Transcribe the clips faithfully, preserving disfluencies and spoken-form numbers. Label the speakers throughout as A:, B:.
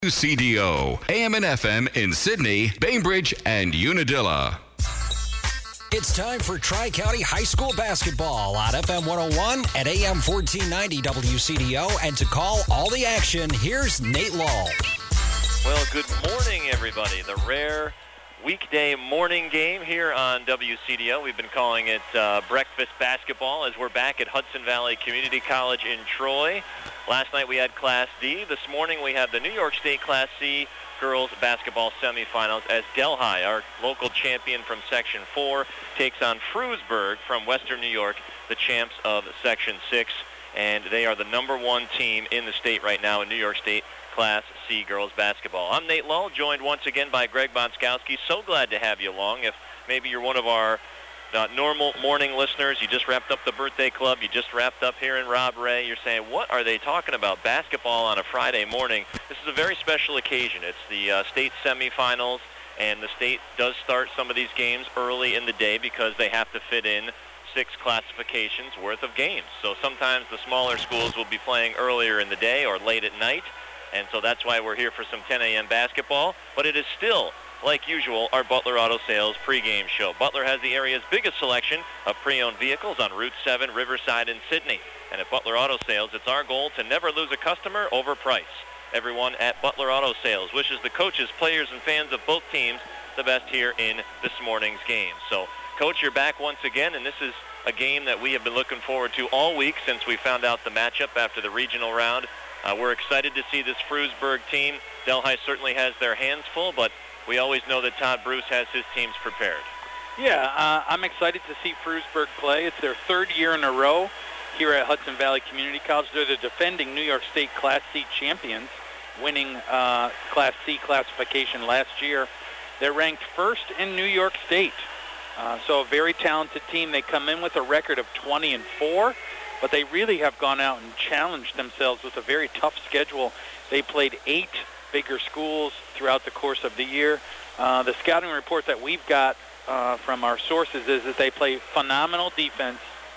A: C D O, A M and F M in Sydney, Bainbridge, and Unadilla.
B: It's time for Tri-County High School basketball on F M one oh one at A M fourteen ninety W C D O. And to call all the action, here's Nate Law.
C: Well, good morning, everybody. The rare weekday morning game here on W C D O. We've been calling it uh, breakfast basketball as we're back at Hudson Valley Community College in Troy. Last night we had Class D. This morning we have the New York State Class C girls basketball semifinals as Delhi, our local champion from Section four, takes on Frewsburg from Western New York, the champs of Section six. And they are the number one team in the state right now in New York State Class C girls basketball. I'm Nate Lull, joined once again by Greg Bonskowski. So glad to have you along. If maybe you're one of our uh, normal morning listeners, you just wrapped up the birthday club, you just wrapped up here in Rob Ray, you're saying, what are they talking about? Basketball on a Friday morning. This is a very special occasion. It's the uh, state semifinals, and the state does start some of these games early in the day because they have to fit in six classifications worth of games. So sometimes the smaller schools will be playing earlier in the day or late at night. And so that's why we're here for some ten a.m. basketball. But it is still, like usual, our Butler Auto Sales pregame show. Butler has the area's biggest selection of pre-owned vehicles on Route seven, Riverside, and Sydney. And at Butler Auto Sales, it's our goal to never lose a customer over price. Everyone at Butler Auto Sales wishes the coaches, players, and fans of both teams the best here in this morning's game. So, Coach, you're back once again, and this is a game that we have been looking forward to all week since we found out the matchup after the regional round. Uh, we're excited to see this Frewsburg team. Delhi certainly has their hands full, but we always know that Todd Bruce has his teams prepared.
D: Yeah, uh, I'm excited to see Frewsburg play. It's their third year in a row here at Hudson Valley Community College. They're the defending New York State Class C champions, winning uh, Class C classification last year. They're ranked first in New York State. Uh, so a very talented team. They come in with a record of twenty and four. But they really have gone out and challenged themselves with a very tough schedule. They played eight bigger schools throughout the course of the year. Uh, the scouting report that we've got uh, from our sources is that they play phenomenal defense,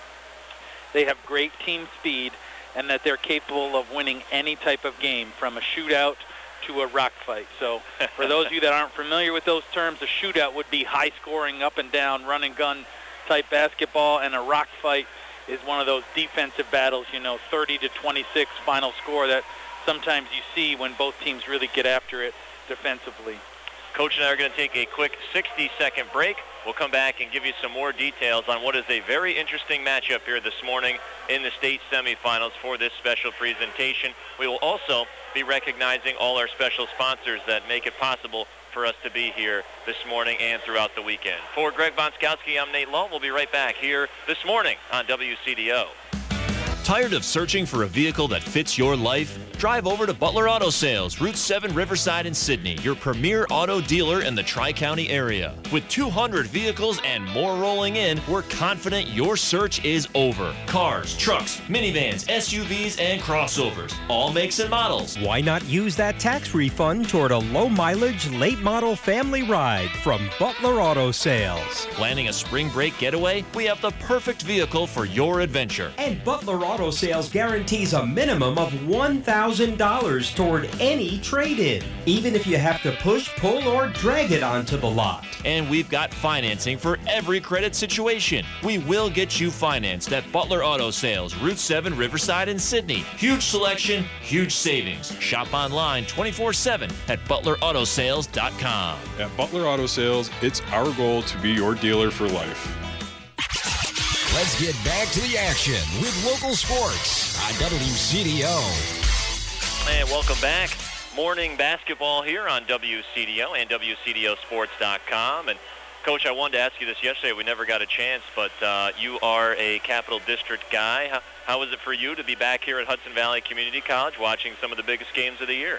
D: they have great team speed, and that they're capable of winning any type of game, from a shootout to a rock fight. So for those of you that aren't familiar with those terms, a shootout would be high-scoring, up and down, run-and-gun type basketball, and a rock fight is one of those defensive battles, you know, thirty to twenty-six final score that sometimes you see when both teams really get after it defensively.
C: Coach and I are going to take a quick sixty-second break. We'll come back and give you some more details on what is a very interesting matchup here this morning in the state semifinals for this special presentation. We will also be recognizing all our special sponsors that make it possible for us to be here this morning and throughout the weekend. For Greg Bonskowski, I'm Nate Lull. We'll be right back here this morning on W C D O.
E: Tired of searching for a vehicle that fits your life? Drive over to Butler Auto Sales, Route seven, Riverside, and Sydney, your premier auto dealer in the Tri-County area. With two hundred vehicles and more rolling in, we're confident your search is over. Cars, trucks, minivans, S U Vs, and crossovers, all makes and models.
F: Why not use that tax refund toward a low-mileage, late-model family ride from Butler Auto Sales?
E: Planning a spring break getaway? We have the perfect vehicle for your adventure.
F: And Butler Auto Sales guarantees a minimum of one thousand dollars toward any trade-in, even if you have to push, pull, or drag it onto the lot.
E: And we've got financing for every credit situation. We will get you financed at Butler Auto Sales, Route seven, Riverside, and Sydney. Huge selection, huge savings. Shop online twenty-four seven at butler auto sales dot com.
G: At Butler Auto Sales, it's our goal to be your dealer for life.
B: Let's get back to the action with local sports on W C D O.
C: And welcome back. Morning basketball here on W C D O and W C D O sports dot com. And, Coach, I wanted to ask you this yesterday. We never got a chance, but uh, you are a Capital District guy. How, how is it for you to be back here at Hudson Valley Community College watching some of the biggest games of the year?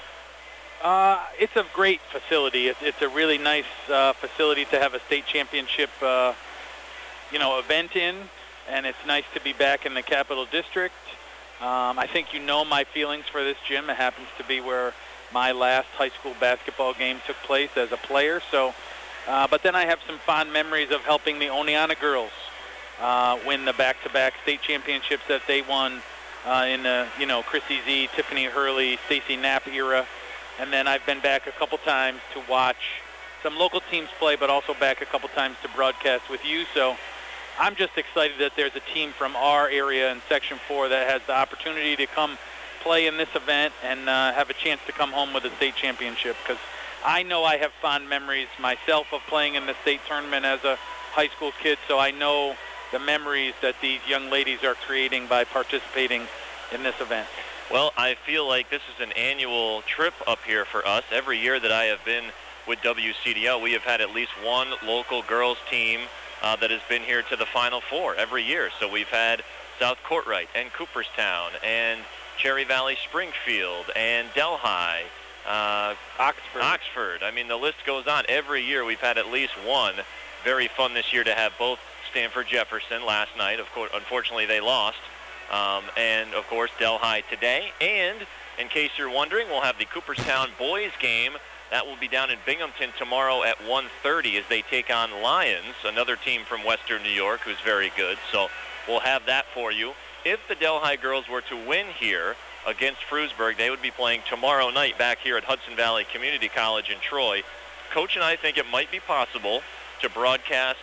D: Uh, it's a great facility. It's, it's a really nice uh, facility to have a state championship uh, you know, event in, and it's nice to be back in the Capital District. Um, I think you know my feelings for this gym. It happens to be where my last high school basketball game took place as a player. So, uh, but then I have some fond memories of helping the Oneonta girls uh, win the back-to-back state championships that they won uh, in the, you know, Chrissy Z, Tiffany Hurley, Stacy Knapp era. And then I've been back a couple times to watch some local teams play, but also back a couple times to broadcast with you. So I'm just excited that there's a team from our area in Section four that has the opportunity to come play in this event and uh, have a chance to come home with a state championship, because I know I have fond memories myself of playing in the state tournament as a high school kid, so I know the memories that these young ladies are creating by participating in this event.
C: Well, I feel like this is an annual trip up here for us. Every year that I have been with W C D O, we have had at least one local girls team uh, that has been here to the Final Four every year. So we've had South Courtright and Cooperstown and Cherry Valley Springfield and Delhi, uh,
D: Oxford.
C: Oxford. I mean, the list goes on. Every year we've had at least one. Very fun this year to have both Stanford Jefferson last night. Of course, unfortunately, they lost. Um, and, of course, Delhi today. And, in case you're wondering, we'll have the Cooperstown boys game. That will be down in Binghamton tomorrow at one thirty as they take on Lions, another team from Western New York who's very good. So we'll have that for you. If the Delhi girls were to win here against Frewsburg, they would be playing tomorrow night back here at Hudson Valley Community College in Troy. Coach and I think it might be possible to broadcast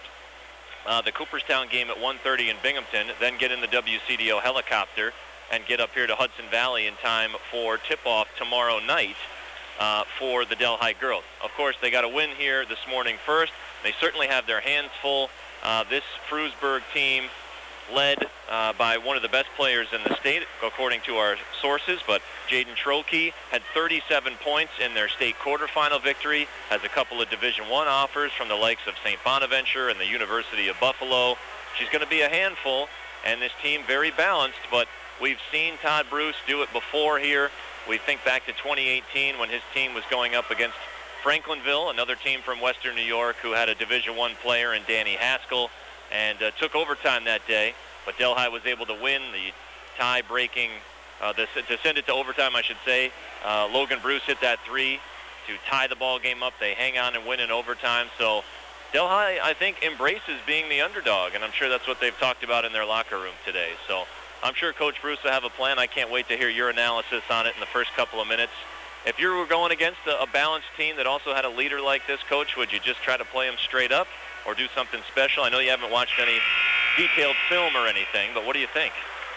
C: uh, the Cooperstown game at one thirty in Binghamton, then get in the W C D O helicopter and get up here to Hudson Valley in time for tip-off tomorrow night uh, for the Delhi girls. Of course, they got to win here this morning first. They certainly have their hands full. Uh, this Frewsburg team led uh, by one of the best players in the state, according to our sources, but Jaden Trokey had thirty-seven points in their state quarterfinal victory, has a couple of Division One offers from the likes of Saint Bonaventure and the University of Buffalo. She's going to be a handful, and this team very balanced, but we've seen Todd Bruce do it before here. We think back to twenty eighteen when his team was going up against Franklinville, another team from Western New York who had a Division One player in Danny Haskell, and uh, took overtime that day. But Delhi was able to win the tie-breaking, uh, the, to send it to overtime, I should say. Uh, Logan Bruce hit that three to tie the ball game up. They hang on and win in overtime. So Delhi, I think, embraces being the underdog, and I'm sure that's what they've talked about in their locker room today. So I'm sure Coach Bruce will have a plan. I can't wait to hear your analysis on it in the first couple of minutes. If you were going against a, a balanced team that also had a leader like this, Coach, would you just try to play them straight up or do something special? I know you haven't watched any detailed film or anything, but what do you think?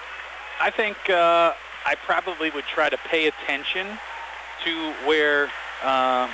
D: I think uh, I probably would try to pay attention to where uh,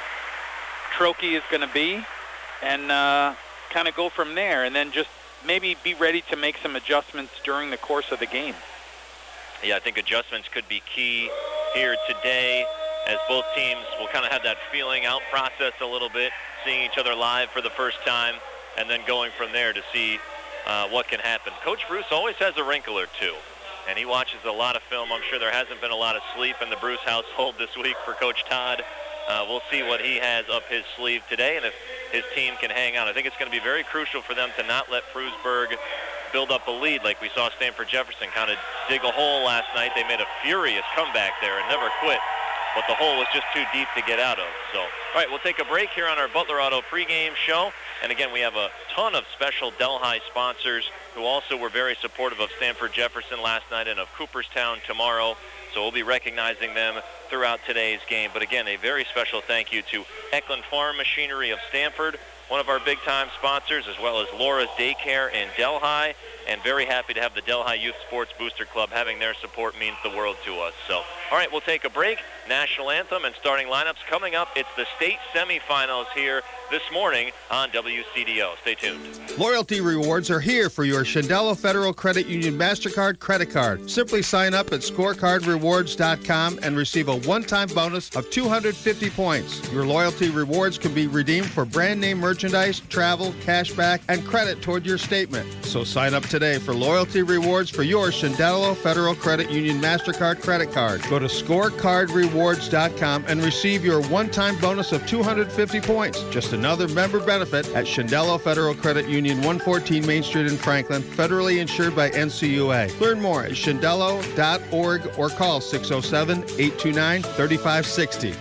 D: Trokey is going to be and uh, kind of go from there, and then just maybe be ready to make some adjustments during the course of the game.
C: Yeah, I think adjustments could be key here today, as both teams will kind of have that feeling out process a little bit, seeing each other live for the first time, and then going from there to see uh, what can happen. Coach Bruce always has a wrinkle or two, and he watches a lot of film. I'm sure there hasn't been a lot of sleep in the Bruce household this week for Coach Todd. Uh, we'll see what he has up his sleeve today, and if his team can hang on. I think it's going to be very crucial for them to not let Frewsburg build up a lead like we saw Stanford Jefferson kind of dig a hole last night. They made a furious comeback there and never quit, but the hole was just too deep to get out of. So, all right, we'll take a break here on our Butler Auto pregame show. And again, we have a ton of special Delhi sponsors who also were very supportive of Stanford Jefferson last night and of Cooperstown tomorrow. So we'll be recognizing them throughout today's game. But again, a very special thank you to Eklund Farm Machinery of Stanford, one of our big-time sponsors, as well as Laura's Daycare in Delhi. And very happy to have the Delhi Youth Sports Booster Club. Having their support means the world to us. So, all right, we'll take a break. National anthem and starting lineups coming up. It's the state semifinals here this morning on W C D O. Stay tuned.
H: Loyalty rewards are here for your Shandelo Federal Credit Union MasterCard credit card. Simply sign up at scorecard rewards dot com and receive a one-time bonus of two hundred fifty points. Your loyalty rewards can be redeemed for brand name merchandise, travel, cashback, and credit toward your statement. So sign up today for loyalty rewards for your Shandelo Federal Credit Union MasterCard credit card. Go to scorecard rewards dot com and receive your one-time bonus of two hundred fifty points. Just another member benefit at Shandelo Federal Credit Union, one fourteen Main Street in Franklin, federally insured by N C U A. Learn more at shandelo dot org or call six oh seven, eight two nine, three five six oh.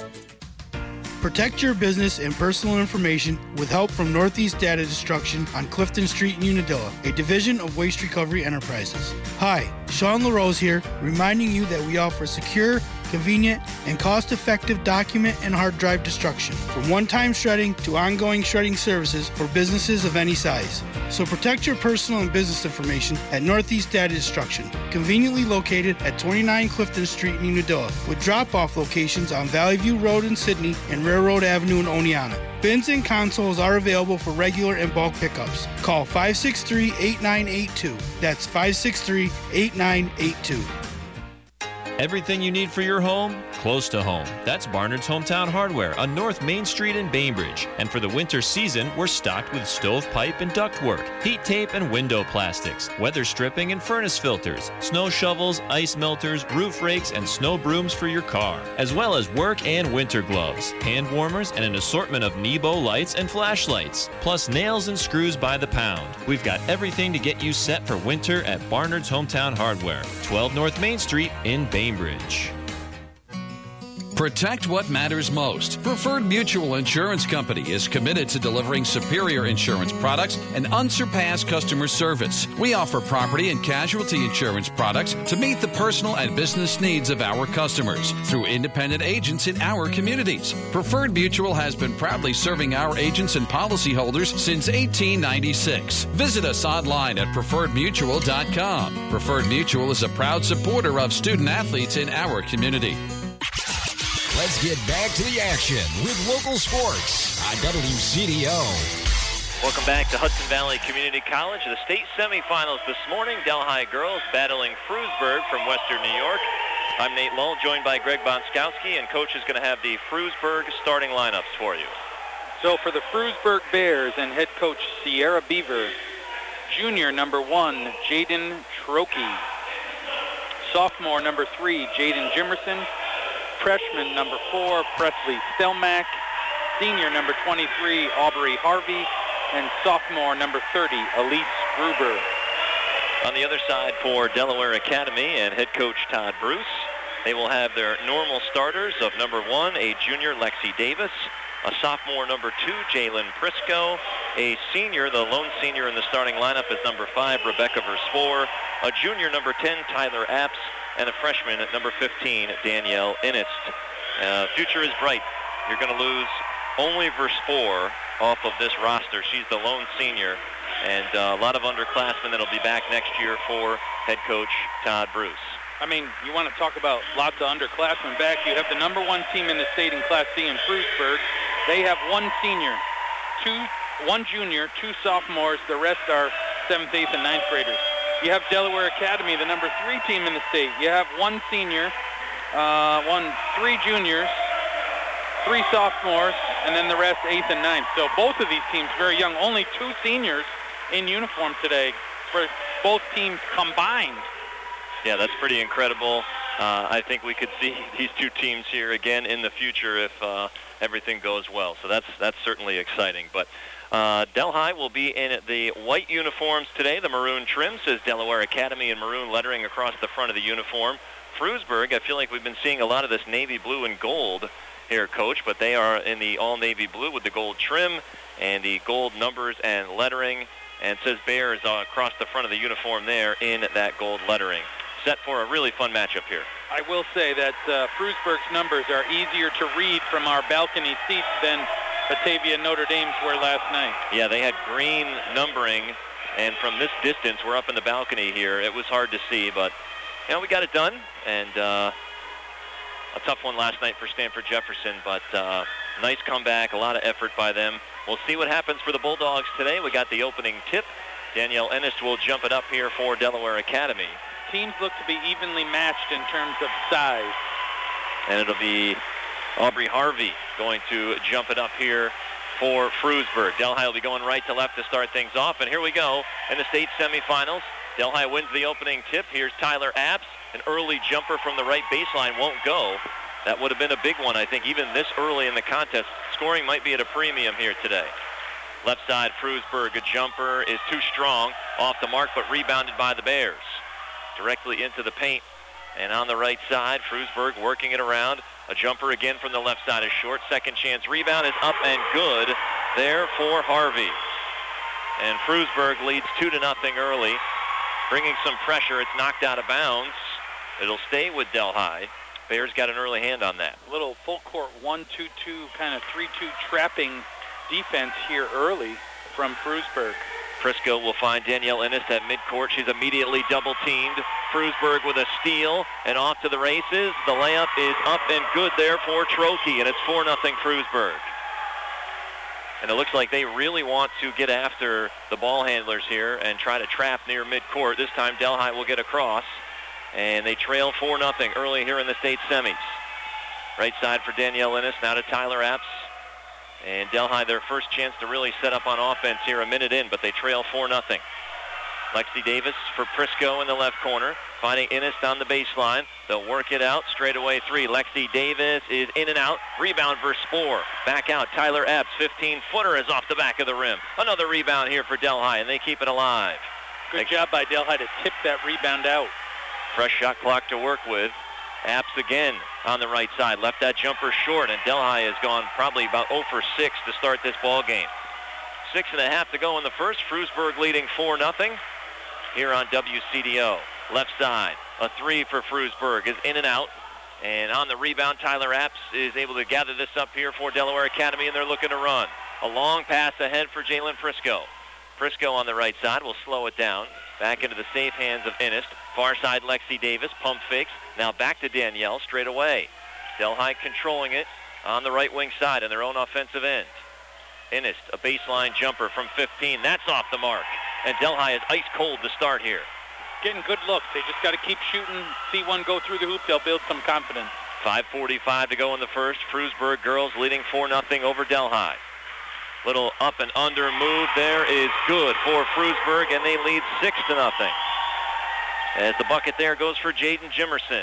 I: Protect your business and personal information with help from Northeast Data Destruction on Clifton Street in Unadilla, a division of Waste Recovery Enterprises. Hi, Sean LaRose here, reminding you that we offer secure, convenient, and cost-effective document and hard drive destruction. From one-time shredding to ongoing shredding services for businesses of any size. So protect your personal and business information at Northeast Data Destruction, conveniently located at twenty-nine Clifton Street in Unadilla, with drop-off locations on Valley View Road in Sydney and Railroad Avenue in Oneonta. Bins and consoles are available for regular and bulk pickups. Call five six three, eight nine eight two. That's five six three, eight nine eight two.
E: Everything you need for your home, close to home. That's Barnard's Hometown Hardware on North Main Street in Bainbridge. And for the winter season, we're stocked with stovepipe and ductwork, heat tape and window plastics, weather stripping and furnace filters, snow shovels, ice melters, roof rakes, and snow brooms for your car, as well as work and winter gloves, hand warmers, and an assortment of Nebo lights and flashlights, plus nails and screws by the pound. We've got everything to get you set for winter at Barnard's Hometown Hardware, twelve North Main Street in Bainbridge. Bainbridge.
J: Protect what matters most. Preferred Mutual Insurance Company is committed to delivering superior insurance products and unsurpassed customer service. We offer property and casualty insurance products to meet the personal and business needs of our customers through independent agents in our communities. Preferred Mutual has been proudly serving our agents and policyholders since eighteen ninety-six. Visit us online at preferred mutual dot com. Preferred Mutual is a proud supporter of student athletes in our community.
B: Let's get back to the action with local sports on W C D O.
C: Welcome back to Hudson Valley Community College. The state semifinals this morning. Delhi girls battling Frewsburg from Western New York. I'm Nate Lull, joined by Greg Bonskowski, and Coach is going to have the Frewsburg starting lineups for you.
D: So for the Frewsburg Bears and head coach Sierra Beaver, junior number one, Jaden Trokey. Sophomore number three, Jaden Jimerson. Freshman number four, Presley Stelmack. Senior number twenty-three, Aubrey Harvey. And sophomore number thirty, Elise Gruber.
C: On the other side for Delaware Academy and head coach Todd Bruce, they will have their normal starters of number one, a junior, Lexi Davis. A sophomore, number two, Jalen Prisco. A senior, the lone senior in the starting lineup is number five, Rebecca Verspor. A junior, number ten, Tyler Apps. And a freshman at number fifteen, Danielle Innist. Uh, future is bright. You're going to lose only Verspor off of this roster. She's the lone senior. And uh, a lot of underclassmen that will be back next year for head coach Todd Bruce.
D: I mean, you want to talk about lots of underclassmen back. You have the number one team in the state in Class C in Frewsburg. They have one senior, two, one junior, two sophomores. The rest are seventh, eighth, and ninth graders. You have Delaware Academy, the number three team in the state. You have one senior, uh, one, three juniors, three sophomores, and then the rest eighth and ninth. So both of these teams very young. Only two seniors in uniform today for both teams combined.
C: Yeah, that's pretty incredible. Uh, I think we could see these two teams here again in the future if uh, everything goes well. So that's that's certainly exciting. But uh, Delhi will be in the white uniforms today. The maroon trim says Delaware Academy in maroon lettering across the front of the uniform. Frewsburg, I feel like we've been seeing a lot of this navy blue and gold here, Coach, but they are in the all navy blue with the gold trim and the gold numbers and lettering. And it says Bears uh, across the front of the uniform there in that gold lettering. Set for a really fun matchup here.
D: I will say that uh, Frewsburg's numbers are easier to read from our balcony seats than Batavia Notre Dame's were last night.
C: Yeah, they had green numbering, and from this distance, we're up in the balcony here. It was hard to see, but you know, we got it done, and uh, a tough one last night for Stanford Jefferson, but uh, nice comeback, a lot of effort by them. We'll see what happens for the Bulldogs today. We got the opening tip. Danielle Ennis will jump it up here for Delaware Academy.
D: Teams look to be evenly matched in terms of size.
C: And it'll be Aubrey Harvey going to jump it up here for Frewsburg. Delhi will be going right to left to start things off. And here we go in the state semifinals. Delhi wins the opening tip. Here's Tyler Apps. An early jumper from the right baseline won't go. That would have been a big one, I think, even this early in the contest. Scoring might be at a premium here today. Left side, Frewsburg, a jumper is too strong. Off the mark, but rebounded by the Bears. Directly into the paint. And on the right side, Frewsburg working it around. A jumper again from the left side is short. Second chance rebound is up and good there for Harvey. And Frewsburg leads two to nothing early. Bringing some pressure. It's knocked out of bounds. It'll stay with Delhi. Bears got an early hand on that.
D: Little full court one two two, kind of three two trapping defense here early from Frewsburg.
C: Prisco will find Danielle Innes at midcourt. She's immediately double-teamed. Frewsburg with a steal and off to the races. The layup is up and good there for Trokey, and it's four nothing Frewsburg. And it looks like they really want to get after the ball handlers here and try to trap near midcourt. This time Delhi will get across, and they trail four nothing early here in the state semis. Right side for Danielle Innes, now to Tyler Apps. And Delhi, their first chance to really set up on offense here a minute in, but they trail four nothing. Lexi Davis for Prisco in the left corner, finding Innes on the baseline. They'll work it out, straightaway three. Lexi Davis is in and out. Rebound for Spoor. Back out, Tyler Epps, fifteen-footer is off the back of the rim. Another rebound here for Delhi, and they keep it alive.
D: Good
C: they,
D: job by Delhi to tip that rebound out.
C: Fresh shot clock to work with. Apps again on the right side. Left that jumper short, and Delhi has gone probably about zero for six to start this ball game. Six and a half to go in the first. Frewsburg leading four nothing here on W C D O. Left side, a three for Frewsburg is in and out. And on the rebound, Tyler Apps is able to gather this up here for Delaware Academy, and they're looking to run. A long pass ahead for Jalen Prisco. Prisco on the right side will slow it down. Back into the safe hands of Innes. Far side, Lexi Davis, pump fakes. Now back to Danielle, straight away. Delhi controlling it on the right wing side in their own offensive end. Innes, a baseline jumper from fifteen. That's off the mark. And Delhi is ice cold to start here.
D: Getting good looks. They just got to keep shooting. See one go through the hoop. They'll build some confidence.
C: five forty-five to go in the first. Frewsburg girls leading four nothing over Delhi. Little up and under move there is good for Frewsburg, and they lead six to nothing. As the bucket there goes for Jaden Jimerson.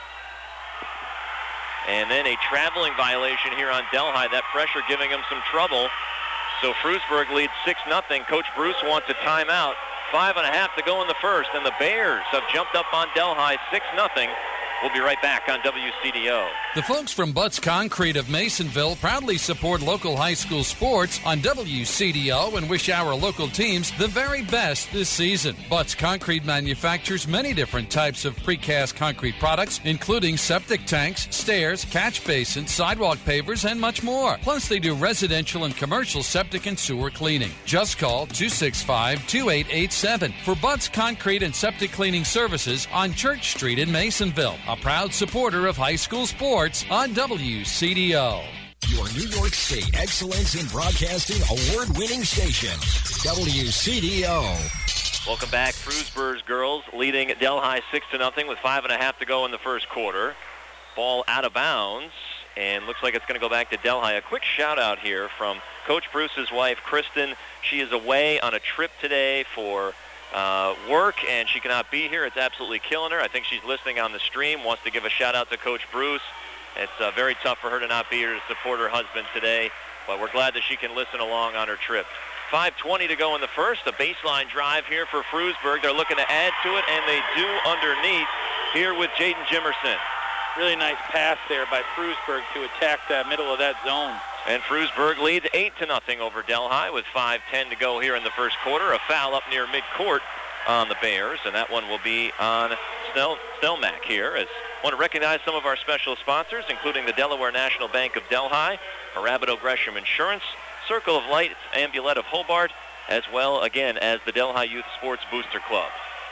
C: And then a traveling violation here on Delhi. That pressure giving them some trouble. So Frewsburg leads six nothing. Coach Bruce wants a timeout. Five and a half to go in the first, and the Bears have jumped up on Delhi six nothing. We'll be right back on W C D O.
J: The folks from Butts Concrete of Masonville proudly support local high school sports on W C D O and wish our local teams the very best this season. Butts Concrete manufactures many different types of precast concrete products, including septic tanks, stairs, catch basins, sidewalk pavers, and much more. Plus, they do residential and commercial septic and sewer cleaning. Just call two six five, two eight eight seven for Butts Concrete and Septic Cleaning Services on Church Street in Masonville. A proud supporter of high school sports on W C D O.
B: Your New York State Excellence in Broadcasting award-winning station, W C D O.
C: Welcome back. Frewsburg's girls leading Delhi six to nothing with five and a half to go in the first quarter. Ball out of bounds, and looks like it's going to go back to Delhi. A quick shout out here from Coach Bruce's wife, Kristen. She is away on a trip today for Uh, work, and she cannot be here. It's absolutely killing her. I think she's listening on the stream, wants to give a shout-out to Coach Bruce. It's uh, very tough for her to not be here to support her husband today, but we're glad that she can listen along on her trip. five twenty to go in the first. A baseline drive here for Frewsburg. They're looking to add to it, and they do underneath here with Jaden Jimerson.
D: Really nice pass there by Frewsburg to attack the middle of that zone.
C: And Frewsburg leads eight to nothing over Delhi with five ten to go here in the first quarter. A foul up near midcourt on the Bears, and that one will be on Snell, Snellmack here. As I want to recognize some of our special sponsors, including the Delaware National Bank of Delhi, Arabido Gresham Insurance, Circle of Light, Amulet of Hobart, as well, again, as the Delhi Youth Sports Booster Club.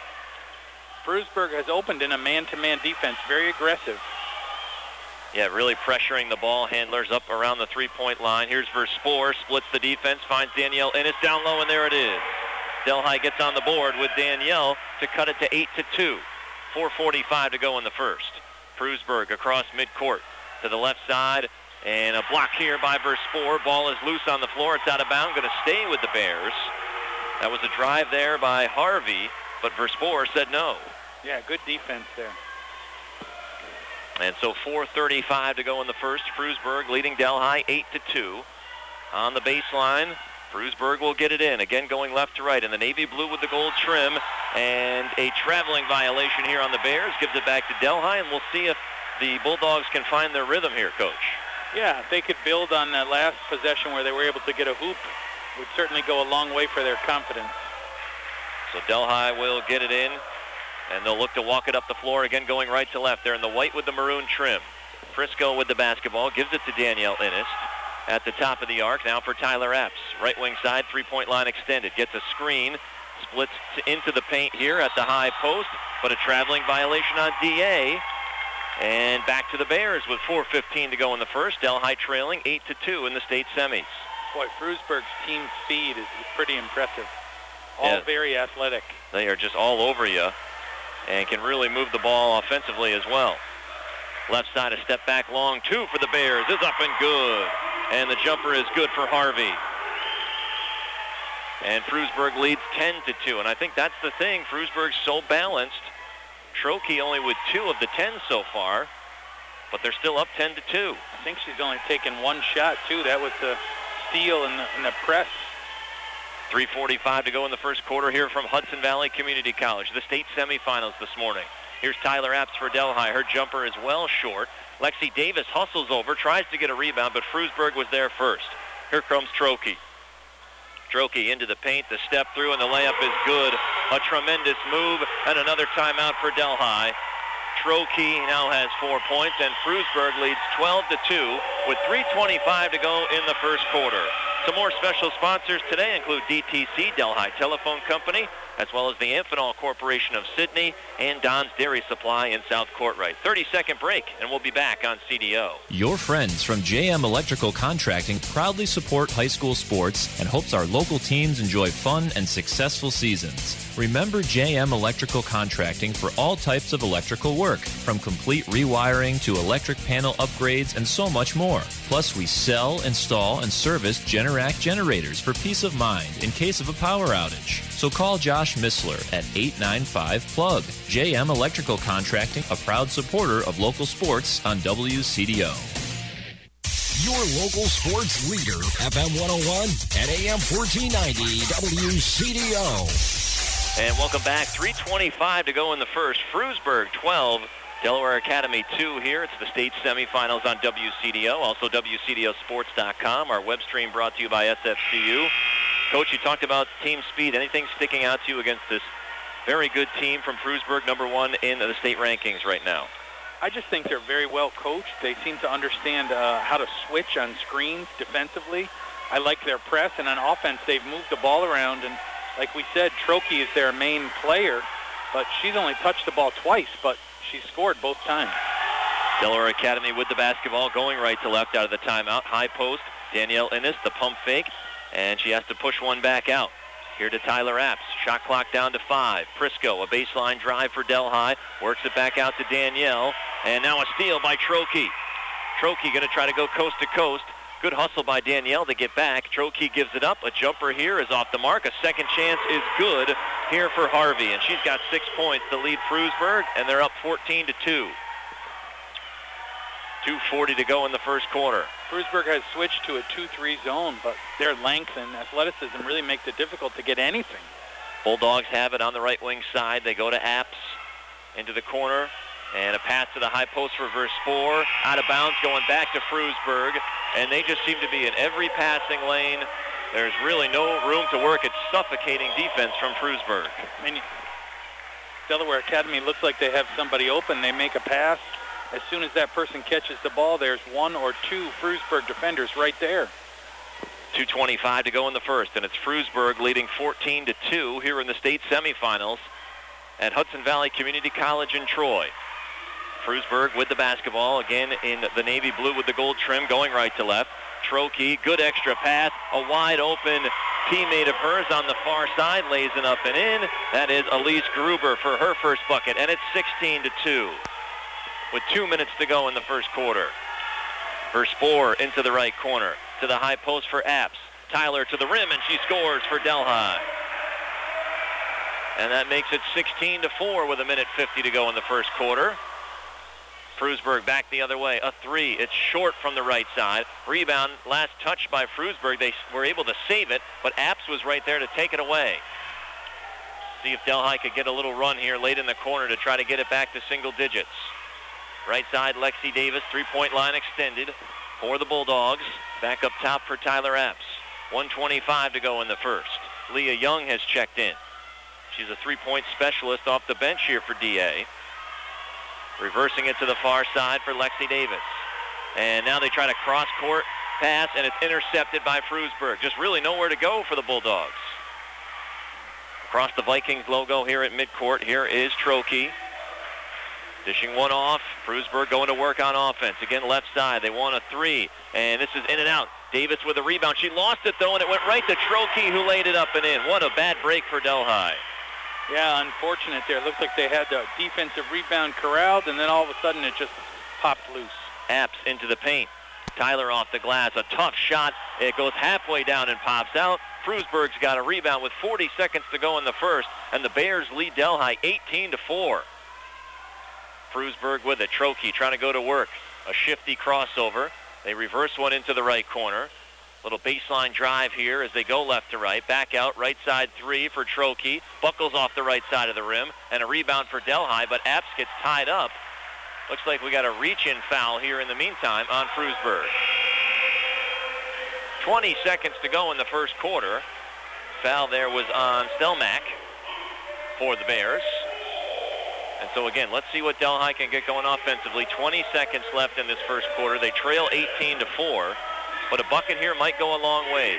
D: Frewsburg has opened in a man-to-man defense, very aggressive.
C: Yeah, really pressuring the ball handlers up around the three-point line. Here's Verspoor, splits the defense, finds Danielle Innes down low, and there it is. Delhi gets on the board with Danielle to cut it to eight to two. four forty-five to go in the first. Frewsburg across midcourt to the left side, and a block here by Verspoor. Ball is loose on the floor. It's out of bounds, going to stay with the Bears. That was a drive there by Harvey, but Verspoor said no.
D: Yeah, good defense there.
C: And so four thirty-five to go in the first. Frewsburg leading Delhi eight to two. On the baseline, Frewsburg will get it in. Again, going left to right in the navy blue with the gold trim. And a traveling violation here on the Bears. Gives it back to Delhi, and we'll see if the Bulldogs can find their rhythm here, Coach.
D: Yeah, if they could build on that last possession where they were able to get a hoop, would certainly go a long way for their confidence.
C: So Delhi will get it in. And they'll look to walk it up the floor again, going right to left. They're in the white with the maroon trim. Frisco with the basketball, gives it to Danielle Innes at the top of the arc. Now for Tyler Epps. Right wing side, three-point line extended. Gets a screen, splits to, into the paint here at the high post, but a traveling violation on D A. And back to the Bears with four fifteen to go in the first. Delhi trailing eight to two in the state semis.
D: Boy, Frewsburg's team speed is, is pretty impressive. All
C: yeah.
D: very athletic.
C: They are just all over you and can really move the ball offensively as well. Left side, a step back long two for the Bears is up and good. And the jumper is good for Harvey. And Frewsburg leads ten to two. And I think that's the thing. Frewsburg's so balanced. Trokey only with two of the ten so far, but they're still up ten to two.
D: I think she's only taken one shot, too. That was the steal in the, in the press.
C: three forty-five to go in the first quarter here from Hudson Valley Community College, the state semifinals this morning. Here's Tyler Epps for Delhi. Her jumper is well short. Lexi Davis hustles over, tries to get a rebound, but Frewsburg was there first. Here comes Trokey. Trokey into the paint, the step through, and the layup is good. A tremendous move, and another timeout for Delhi. Trokey now has four points, and Frewsburg leads twelve to two with three twenty-five to go in the first quarter. Some more special sponsors today include D T C, Delhi Telephone Company, as well as the Amphenol Corporation of Sydney and Don's Dairy Supply in South Courtright. thirty-second break, and we'll be back on C D O.
E: Your friends from J M Electrical Contracting proudly support high school sports and hopes our local teams enjoy fun and successful seasons. Remember J M Electrical Contracting for all types of electrical work, from complete rewiring to electric panel upgrades and so much more. Plus, we sell, install, and service Generac generators for peace of mind in case of a power outage. So call Josh Missler at eight nine five plug. J M Electrical Contracting, a proud supporter of local sports on W C D O.
B: Your local sports leader, F M one oh one and A M fourteen ninety W C D O.
C: And welcome back. three twenty-five to go in the first. Frewsburg twelve, Delaware Academy two here. It's the state semifinals on W C D O. Also W C D O sports dot com. Our web stream brought to you by S F C U. Coach, you talked about team speed. Anything sticking out to you against this very good team from Frewsburg, number one in the state rankings right now?
D: I just think they're very well coached. They seem to understand uh, how to switch on screens defensively. I like their press, and on offense, they've moved the ball around. And like we said, Trokey is their main player, but she's only touched the ball twice, but she scored both times.
C: Delaware Academy with the basketball, going right to left out of the timeout. High post, Danielle Innes, the pump fake, and she has to push one back out. Here to Tyler Epps. Shot clock down to five. Prisco, a baseline drive for Delhi. Works it back out to Danielle. And now a steal by Trokey. Trokey going to try to go coast to coast. Good hustle by Danielle to get back. Trokey gives it up. A jumper here is off the mark. A second chance is good here for Harvey. And she's got six points to lead Frewsburg, and they're up fourteen to two. two forty to go in the first quarter.
D: Frewsburg has switched to a two three zone, but their length and athleticism really makes it difficult to get anything.
C: Bulldogs have it on the right wing side. They go to Apps into the corner, and a pass to the high post for Verspoor. Out of bounds, going back to Frewsburg, and they just seem to be in every passing lane. There's really no room to work. It's suffocating defense from Frewsburg.
D: I mean, Delaware Academy looks like they have somebody open. They make a pass. As soon as that person catches the ball, there's one or two Frewsburg defenders right there.
C: two twenty-five to go in the first, and it's Frewsburg leading fourteen to two here in the state semifinals at Hudson Valley Community College in Troy. Frewsburg with the basketball, again in the navy blue with the gold trim, going right to left. Trokey, good extra pass, a wide open teammate of hers on the far side, lays it up and in. That is Elise Gruber for her first bucket, and it's sixteen to two. With two minutes to go in the first quarter. Verspoor into the right corner. To the high post for Apps. Tyler to the rim, and she scores for Delhi. And that makes it sixteen to four with a minute fifty to go in the first quarter. Frewsburg back the other way. A three. It's short from the right side. Rebound, last touch by Frewsburg. They were able to save it, but Apps was right there to take it away. See if Delhi could get a little run here late in the corner to try to get it back to single digits. Right side, Lexi Davis, three-point line extended for the Bulldogs. Back up top for Tyler Epps. one twenty-five to go in the first. Leah Young has checked in. She's a three-point specialist off the bench here for D A. Reversing it to the far side for Lexi Davis. And now they try to cross-court pass, and it's intercepted by Frewsburg. Just really nowhere to go for the Bulldogs. Across the Vikings logo here at midcourt, here is Trokey. Dishing one off. Frewsburg going to work on offense. Again, left side. They want a three. And this is in and out. Davis with a rebound. She lost it, though, and it went right to Trokey, who laid it up and in. What a bad break for Delhi.
D: Yeah, unfortunate there. Looks like they had the defensive rebound corralled, and then all of a sudden it just popped loose.
C: Apps into the paint. Tyler off the glass. A tough shot. It goes halfway down and pops out. Frewsburg's got a rebound with forty seconds to go in the first, and the Bears lead Delhi eighteen to four. Frewsburg with it. Trokey trying to go to work. A shifty crossover. They reverse one into the right corner. Little baseline drive here as they go left to right. Back out, right side three for Trokey. Buckles off the right side of the rim. And a rebound for Delhi, but Apps gets tied up. Looks like we got a reach-in foul here in the meantime on Frewsburg. twenty seconds to go in the first quarter. Foul there was on Stelmack for the Bears. And so again, let's see what Delhi can get going offensively. twenty seconds left in this first quarter. They trail eighteen to four. But a bucket here might go a long ways.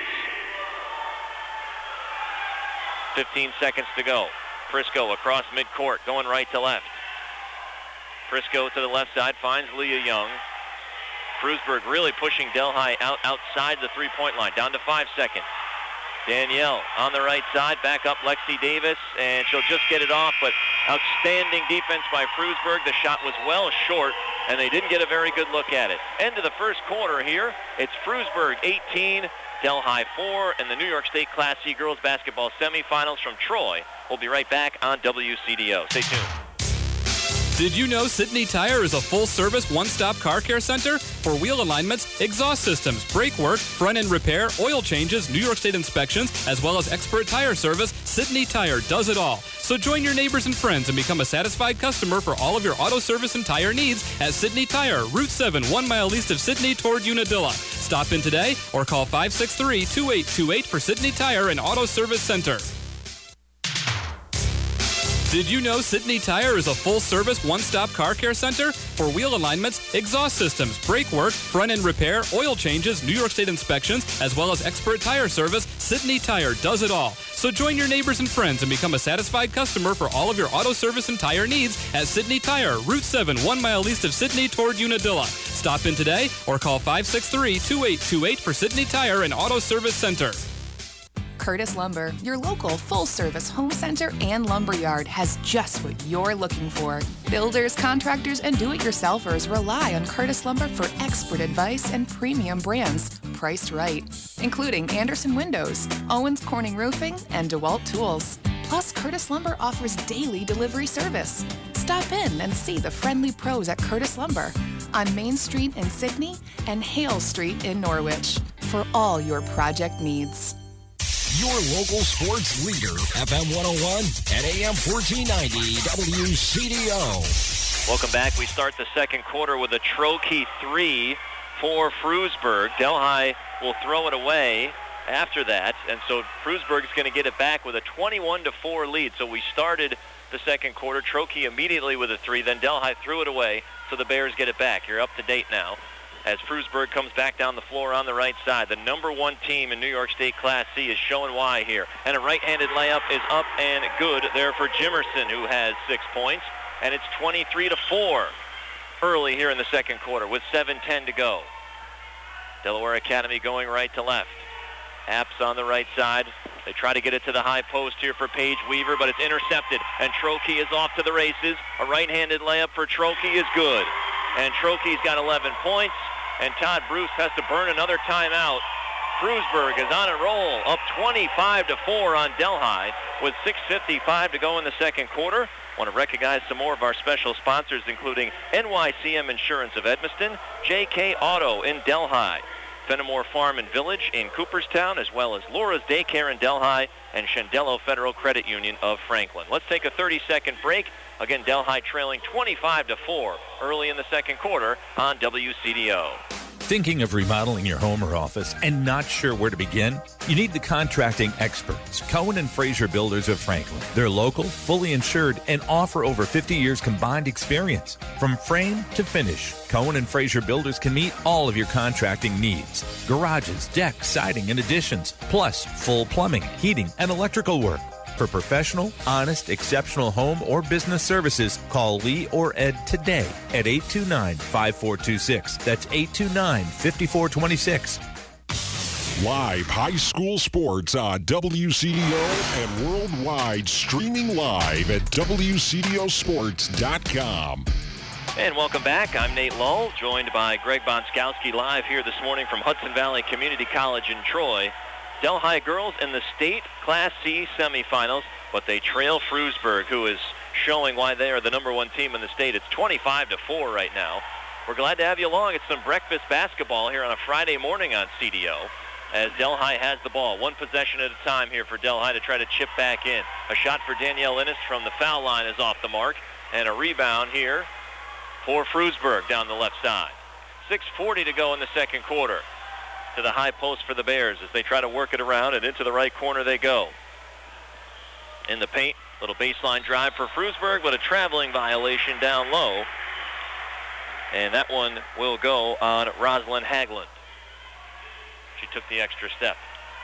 C: fifteen seconds to go. Frisco across midcourt, going right to left. Frisco to the left side, finds Leah Young. Frewsburg really pushing Delhi out outside the three-point line, down to five seconds. Danielle on the right side, back up Lexi Davis, and she'll just get it off, but outstanding defense by Frewsburg. The shot was well short, and they didn't get a very good look at it. End of the first quarter here. It's Frewsburg eighteen, Delhi four, and the New York State Class C girls basketball semifinals from Troy. We'll be right back on W C D O. Stay tuned.
K: Did you know Sidney Tire is a full-service, one-stop car care center for wheel alignments, exhaust systems, brake work, front-end repair, oil changes, New York State inspections, as well as expert tire service? Sidney Tire does it all. So join your neighbors and friends and become a satisfied customer for all of your auto service and tire needs at Sidney Tire, Route seven, one mile east of Sidney toward Unadilla. Stop in today or call five six three, two eight two eight for Sidney Tire and Auto Service Center. Did you know Sidney Tire is a full-service, one-stop car care center for wheel alignments, exhaust systems, brake work, front-end repair, oil changes, New York State inspections, as well as expert tire service? Sidney Tire does it all. So join your neighbors and friends and become a satisfied customer for all of your auto service and tire needs at Sidney Tire, Route seven, one mile east of Sidney toward Unadilla. Stop in today or call five six three, two eight two eight for Sidney Tire and Auto Service Center.
L: Curtis Lumber, your local full-service home center and lumberyard, has just what you're looking for. Builders, contractors, and do-it-yourselfers rely on Curtis Lumber for expert advice and premium brands priced right, including Anderson Windows, Owens Corning Roofing, and DeWalt Tools. Plus, Curtis Lumber offers daily delivery service. Stop in and see the friendly pros at Curtis Lumber on Main Street in Sydney and Hale Street in Norwich for all your project needs.
B: Your local sports leader, F M one oh one and A M fourteen ninety W C D O.
C: Welcome back. We start the second quarter with a Trokey three for Frewsburg. Delhi will throw it away after that, and so Frewsburg is going to get it back with a twenty-one to four lead. So we started the second quarter. Trokey immediately with a three, then Delhi threw it away, so the Bears get it back. You're up to date now as Frewsburg comes back down the floor on the right side. The number one team in New York State Class C is showing why here. And a right-handed layup is up and good there for Jimerson, who has six points. And it's twenty-three to four early here in the second quarter with seven ten to go. Delaware Academy going right to left. Apps on the right side. They try to get it to the high post here for Paige Weaver, but it's intercepted. And Trokey is off to the races. A right-handed layup for Trokey is good. And Trokey's got eleven points. And Todd Bruce has to burn another timeout. Frewsburg is on a roll, up twenty-five to four on Delhi with six fifty-five to go in the second quarter. Want to recognize some more of our special sponsors, including N Y C M Insurance of Edmiston, J K Auto in Delhi, Fenimore Farm and Village in Cooperstown, as well as Laura's Daycare in Delhi and Shendello Federal Credit Union of Franklin. Let's take a thirty-second break. Again, Delhi trailing twenty-five to four early in the second quarter on W C D O.
M: Thinking of remodeling your home or office and not sure where to begin? You need the contracting experts, Cohen and Fraser Builders of Franklin. They're local, fully insured, and offer over fifty years combined experience. From frame to finish, Cohen and Fraser Builders can meet all of your contracting needs. Garages, decks, siding, and additions, plus full plumbing, heating, and electrical work. For professional, honest, exceptional home or business services, call Lee or Ed today at eight two nine, five four two six. That's eight two nine, five four two six.
N: Live high school sports on W C D O and worldwide, streaming live at W C D O sports dot com.
C: And welcome back. I'm Nate Lull, joined by Greg Bonskowski live here this morning from Hudson Valley Community College in Troy. Delhi girls in the state Class C semifinals, but they trail Frewsburg, who is showing why they are the number one team in the state. It's twenty-five to four right now. We're glad to have you along. It's some breakfast basketball here on a Friday morning on C D O as Delhi has the ball. One possession at a time here for Delhi to try to chip back in. A shot for Danielle Innes from the foul line is off the mark, and a rebound here for Frewsburg down the left side. six forty to go in the second quarter. To the high post for the Bears as they try to work it around, and into the right corner they go. In the paint, little baseline drive for Frewsburg, but a traveling violation down low. And that one will go on Rosalind Haglund. She took the extra step.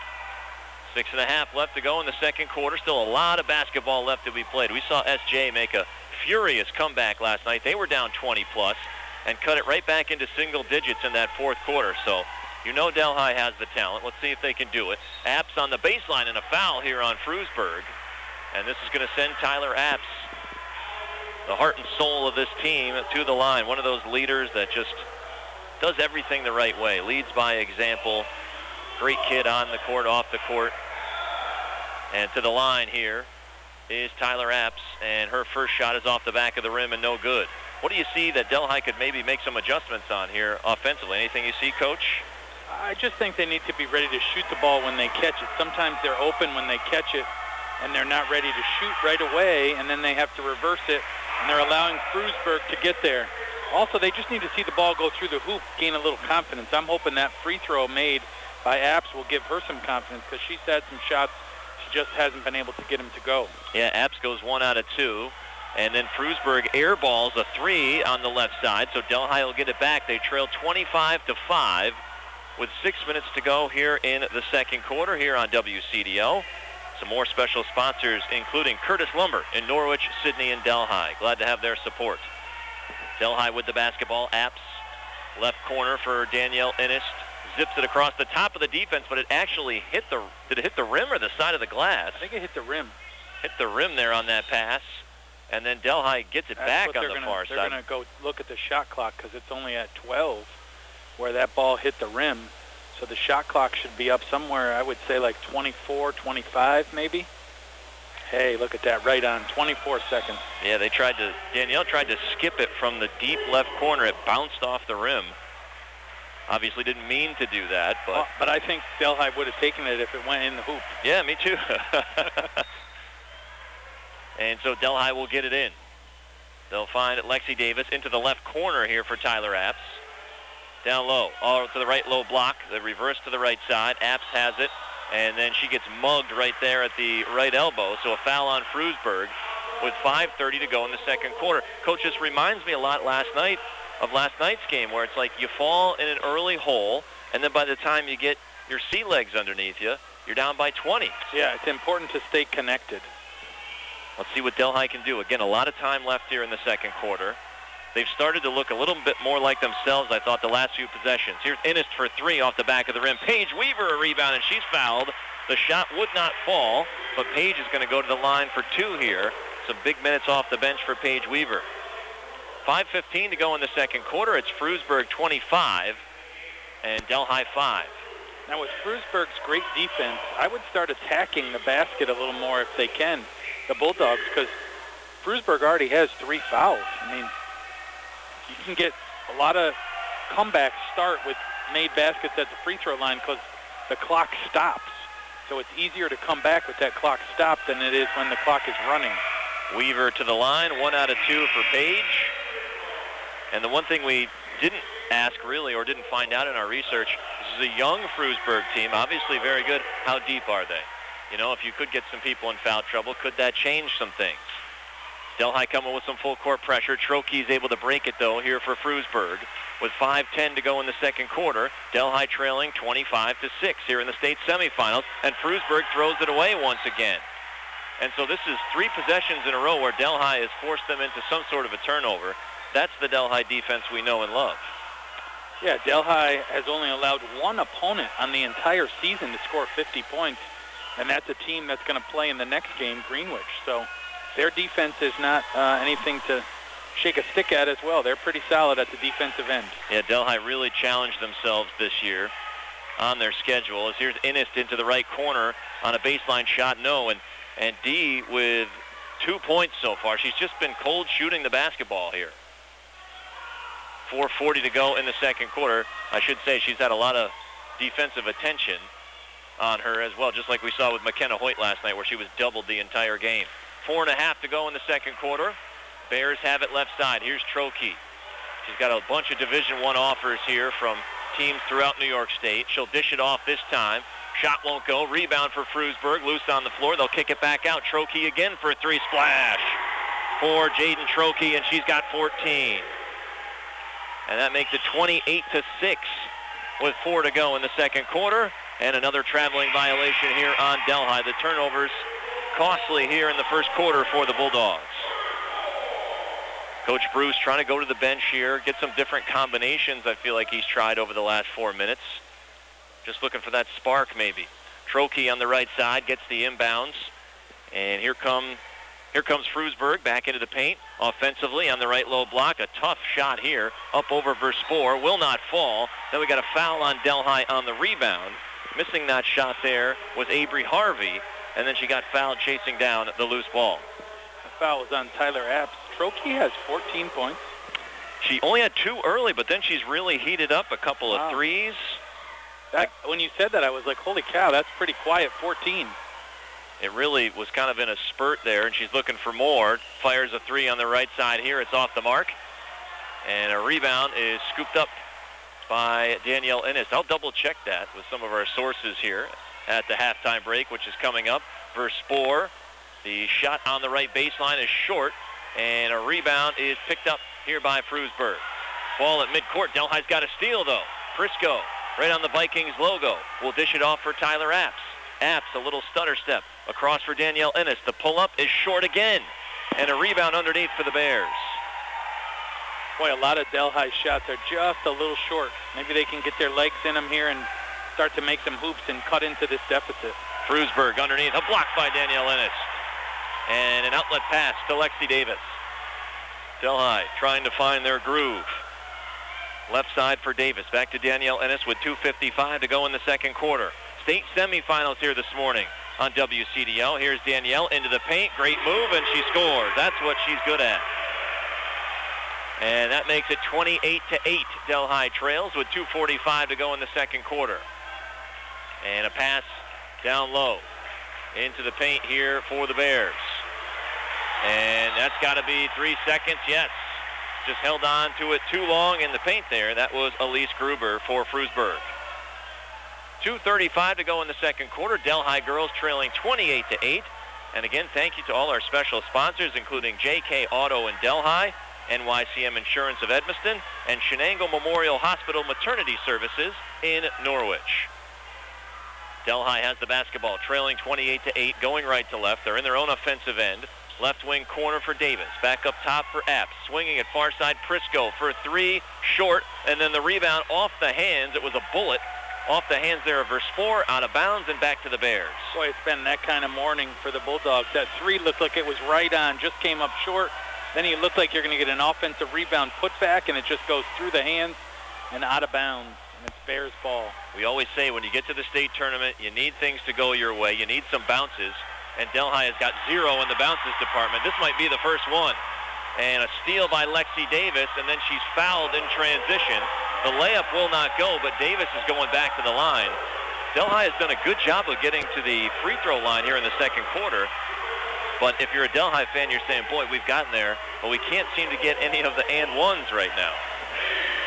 C: Six and a half left to go in the second quarter. Still a lot of basketball left to be played. We saw S J make a furious comeback last night. They were down twenty plus and cut it right back into single digits in that fourth quarter. So you know Delhi has the talent. Let's see if they can do it. Apps on the baseline and a foul here on Frewsburg. And this is going to send Tyler Apps, the heart and soul of this team, to the line. One of those leaders that just does everything the right way. Leads by example. Great kid on the court, off the court. And to the line here is Tyler Apps. And her first shot is off the back of the rim and no good. What do you see that Delhi could maybe make some adjustments on here offensively? Anything you see, Coach?
D: I just think they need to be ready to shoot the ball when they catch it. Sometimes they're open when they catch it, and they're not ready to shoot right away, and then they have to reverse it, and they're allowing Frewsburg to get there. Also, they just need to see the ball go through the hoop, gain a little confidence. I'm hoping that free throw made by Apps will give her some confidence because she's had some shots she just hasn't been able to get him to go.
C: Yeah, Apps goes one out of two. And then Frewsburg airballs a three on the left side, so Delhi will get it back. They trail twenty-five to five with six minutes to go here in the second quarter here on W C D O. Some more special sponsors, including Curtis Lumber in Norwich, Sydney, and Delhi. Glad to have their support. Delhi with the basketball. Apps, left corner for Danielle Innes. Zips it across the top of the defense, but it actually hit the, did it hit the rim or the side of the glass?
D: I think it hit the rim.
C: Hit the rim there on that pass. And then Delhi gets it
D: That's
C: back on the
D: gonna,
C: far
D: they're
C: side.
D: They're going to go look at the shot clock because it's only at twelve where that ball hit the rim. So the shot clock should be up somewhere, I would say like twenty-four, twenty-five maybe. Hey, look at that, right on, twenty-four seconds.
C: Yeah, they tried to, Danielle tried to skip it from the deep left corner. It bounced off the rim. Obviously didn't mean to do that, but...
D: Well, but I think Delhi would have taken it if it went in the hoop.
C: Yeah, me too. And so Delhi will get it in. They'll find Lexi Davis into the left corner here for Tyler Apps. Down low, all to the right low block. The reverse to the right side. Apps has it, and then she gets mugged right there at the right elbow. So a foul on Frewsburg with five thirty to go in the second quarter. Coach, this reminds me a lot last night of last night's game where it's like you fall in an early hole, and then by the time you get your sea legs underneath you, you're down by twenty.
D: Yeah, it's important to stay connected.
C: Let's see what Delhi can do. Again, a lot of time left here in the second quarter. They've started to look a little bit more like themselves, I thought, the last few possessions. Here's Innes for three off the back of the rim. Paige Weaver a rebound, and she's fouled. The shot would not fall, but Paige is going to go to the line for two here. Some big minutes off the bench for Paige Weaver. five fifteen to go in the second quarter. It's Frewsburg twenty-five and Delhi five.
D: Now with Frewsburg's great defense, I would start attacking the basket a little more if they can, the Bulldogs, because Frewsburg already has three fouls. I mean, you can get a lot of comebacks start with made baskets at the free throw line because the clock stops. So it's easier to come back with that clock stopped than it is when the clock is running.
C: Weaver to the line, one out of two for Paige. And the one thing we didn't ask, really, or didn't find out in our research. This is a young Frewsburg team, obviously very good. How deep are they? You know, if you could get some people in foul trouble, could that change some things? Delhi coming with some full court pressure. Trokey's able to break it, though, here for Frewsburg. With five ten to go in the second quarter, Delhi trailing twenty-five to six here in the state semifinals, and Frewsburg throws it away once again. And so this is three possessions in a row where Delhi has forced them into some sort of a turnover. That's the Delhi defense we know and love.
D: Yeah, Delhi has only allowed one opponent on the entire season to score fifty points, and that's a team that's going to play in the next game, Greenwich. So their defense is not uh, anything to shake a stick at as well. They're pretty solid at the defensive end.
C: Yeah, Delhi really challenged themselves this year on their schedule. As here's Innes into the right corner on a baseline shot, no, and, and Dee with two points so far. She's just been cold shooting the basketball here. four forty to go in the second quarter. I should say she's had a lot of defensive attention on her as well, just like we saw with McKenna Hoyt last night, where she was doubled the entire game. Four and a half to go in the second quarter. Bears have it left side. Here's Trokey. She's got a bunch of Division One offers here from teams throughout New York State. She'll dish it off this time. Shot won't go. Rebound for Frewsburg. Loose on the floor. They'll kick it back out. Trokey again for a three. Splash for Jaden Trokey, and she's got fourteen. And that makes it twenty-eight to six with four to go in the second quarter. And another traveling violation here on Delhi. The turnovers costly here in the first quarter for the Bulldogs. Coach Bruce trying to go to the bench here, get some different combinations I feel like he's tried over the last four minutes. Just looking for that spark maybe. Trokey on the right side gets the inbounds. And here come here comes Frewsburg back into the paint offensively on the right low block. A tough shot here up over Verspor. Will not fall. Then we got a foul on Delhi on the rebound. Missing that shot there was Avery Harvey. And then she got fouled chasing down the loose ball.
D: The foul was on Tyler Apps. Trokey has fourteen points.
C: She only had two early, but then she's really heated up a couple
D: wow.
C: of threes.
D: That, when you said that, I was like, holy cow, that's pretty quiet, fourteen.
C: It really was kind of in a spurt there, and she's looking for more. Fires a three on the right side here. It's off the mark. And a rebound is scooped up by Danielle Innes. I'll double-check that with some of our sources here at the halftime break, which is coming up. Verspor, the shot on the right baseline is short. And a rebound is picked up here by Frewsburg. Ball at midcourt. Delhi's got a steal, though. Prisco, right on the Vikings logo, will dish it off for Tyler Apps. Apps, a little stutter step across for Danielle Innes. The pull-up is short again. And a rebound underneath for the Bears.
D: Boy, a lot of Delhi shots are just a little short. Maybe they can get their legs in them here and start to make some hoops and cut into this deficit.
C: Frewsburg underneath. A block by Danielle Innes. And an outlet pass to Lexi Davis. Delhi trying to find their groove. Left side for Davis. Back to Danielle Innes with two fifty-five to go in the second quarter. State semifinals here this morning on W C D O. Here's Danielle into the paint. Great move, and she scores. That's what she's good at. And that makes it twenty-eight to eight. Delhi trails with two forty-five to go in the second quarter. And a pass down low into the paint here for the Bears. And that's got to be three seconds. Yes. Just held on to it too long in the paint there. That was Elise Gruber for Frewsburg. two thirty-five to go in the second quarter. Delhi girls trailing twenty-eight to eight. And again, thank you to all our special sponsors, including J K Auto in Delhi, N Y C M Insurance of Edmiston, and Shenango Memorial Hospital Maternity Services in Norwich. Delhi has the basketball, trailing twenty-eight to eight, going right to left. They're in their own offensive end. Left wing corner for Davis. Back up top for Apps. Swinging at far side, Prisco for three, short, and then the rebound off the hands. It was a bullet off the hands there of Verspor, out of bounds, and back to the Bears.
D: Boy, it's been that kind of morning for the Bulldogs. That three looked like it was right on, just came up short. Then you look like you're going to get an offensive rebound put back, and it just goes through the hands and out of bounds. And it's Bears ball.
C: We always say when you get to the state tournament, you need things to go your way. You need some bounces. And Delhi has got zero in the bounces department. This might be the first one. And a steal by Lexi Davis, and then she's fouled in transition. The layup will not go, but Davis is going back to the line. Delhi has done a good job of getting to the free throw line here in the second quarter. But if you're a Delhi fan, you're saying, boy, we've gotten there, but we can't seem to get any of the and ones right now.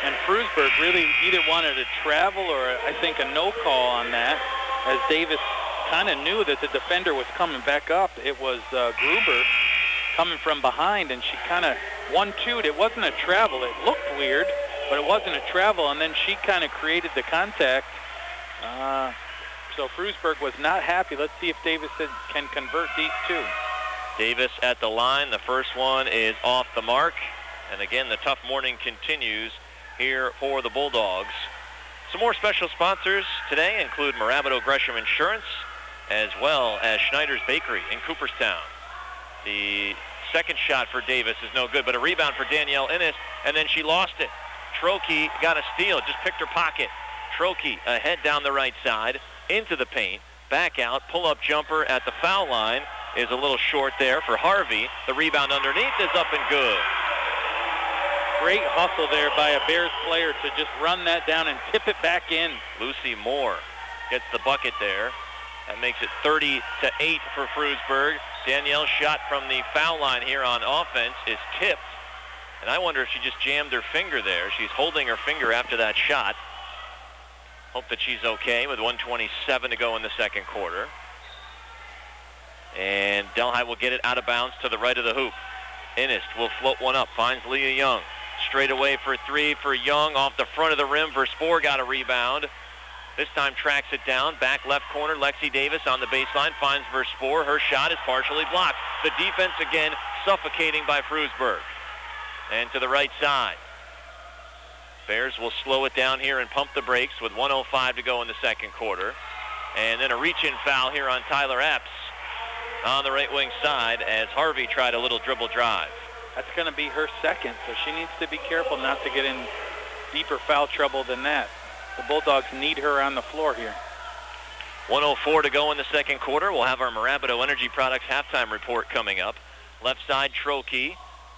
D: And Frewsburg really either wanted a travel or I think a no call on that, as Davis kind of knew that the defender was coming back up. It was uh, Gruber coming from behind, and she kind of one-two'd. It wasn't a travel. It looked weird, but it wasn't a travel, and then she kind of created the contact. Uh, so Frewsburg was not happy. Let's see if Davis can convert these two.
C: Davis at the line. The first one is off the mark. And again, the tough morning continues here for the Bulldogs. Some more special sponsors today include Marabito Gresham Insurance, as well as Schneider's Bakery in Cooperstown. The second shot for Davis is no good, but a rebound for Danielle Innes, and then she lost it. Trokey got a steal, just picked her pocket. Trokey ahead down the right side, into the paint, back out, pull-up jumper at the foul line is a little short there for Harvey. The rebound underneath is up and good.
D: Great hustle there by a Bears player to just run that down and tip it back in.
C: Lucy Moore gets the bucket there. That makes it thirty to eight for Frewsburg. Danielle's shot from the foul line here on offense is tipped. And I wonder if she just jammed her finger there. She's holding her finger after that shot. Hope that she's okay with one twenty-seven to go in the second quarter. And Delhi will get it out of bounds to the right of the hoop. Innes will float one up, finds Leah Young. Straight away for three for Young, off the front of the rim. Verspor got a rebound. This time tracks it down. Back left corner, Lexi Davis on the baseline, finds Verspor. Her shot is partially blocked. The defense again suffocating by Frewsburg. And to the right side. Bears will slow it down here and pump the brakes with one oh five to go in the second quarter. And then a reach-in foul here on Tyler Epps on the right wing side as Harvey tried a little dribble drive.
D: That's going to be her second, so she needs to be careful not to get in deeper foul trouble than that. The Bulldogs need her on the floor here.
C: one oh four to go in the second quarter. We'll have our Marabito Energy Products halftime report coming up. Left side, Trokey.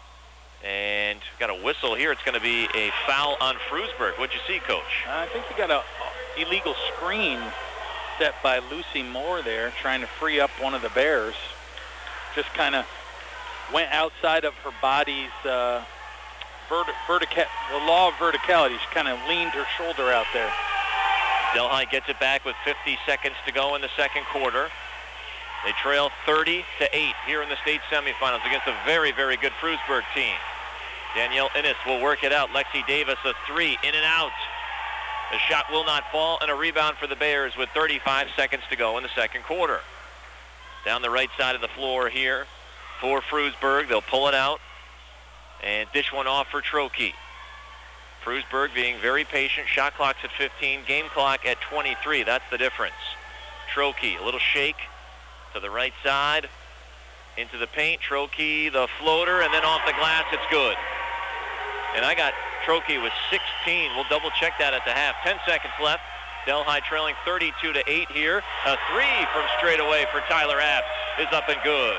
C: And got a whistle here. It's going to be a foul on Frewsburg. What'd you see, Coach?
D: Uh, I think we got a illegal screen set by Lucy Moore there, trying to free up one of the Bears. Just kind of went outside of her body's uh, verti- vertica- the law of verticality. She kind of leaned her shoulder out there.
C: Delhi gets it back with fifty seconds to go in the second quarter. They trail thirty to eight here in the state semifinals against a very, very good Frewsburg team. Danielle Innes will work it out. Lexi Davis, a three, in and out. The shot will not fall, and a rebound for the Bears with thirty-five seconds to go in the second quarter. Down the right side of the floor here for Frewsburg. They'll pull it out and dish one off for Trokey. Frewsburg being very patient. Shot clock's at fifteen. Game clock at twenty-three. That's the difference. Trokey, a little shake to the right side. Into the paint. Trokey, the floater, and then off the glass. It's good. And I got Trokey with sixteen. We'll double check that at the half. ten seconds left. Delhi trailing thirty-two to eight here. A three from straight away for Tyler Apps is up and good.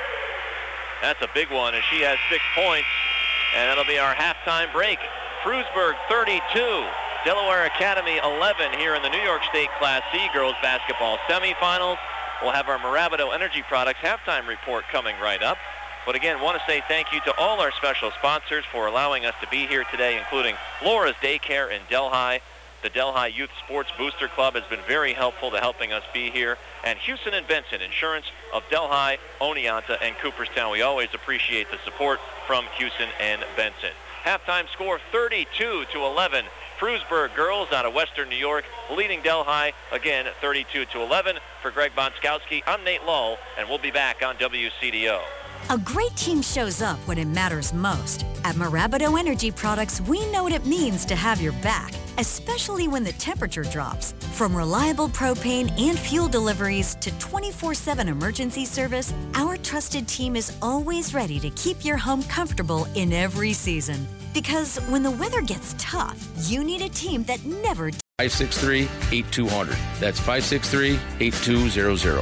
C: That's a big one, and she has six points. And that'll be our halftime break. Frewsburg thirty-two, Delaware Academy eleven here in the New York State Class C girls basketball semifinals. We'll have our Marabito Energy Products halftime report coming right up. But again, want to say thank you to all our special sponsors for allowing us to be here today, including Laura's Daycare in Delhi. The Delhi Youth Sports Booster Club has been very helpful to helping us be here. And Houston and Benson Insurance of Delhi, Oneonta, and Cooperstown. We always appreciate the support from Houston and Benson. Halftime score thirty-two to eleven. Frewsburg girls out of Western New York leading Delhi again thirty-two to eleven. For Greg Bonskowski, I'm Nate Lull, and we'll be back on W C D O.
O: A great team shows up when it matters most. At Marabito Energy Products, we know what it means to have your back, especially when the temperature drops. From reliable propane and fuel deliveries to twenty-four seven emergency service, our trusted team is always ready to keep your home comfortable in every season. Because when the weather gets tough, you need a team that never...
P: five six three, eight two zero zero. That's five six three, eight two zero zero.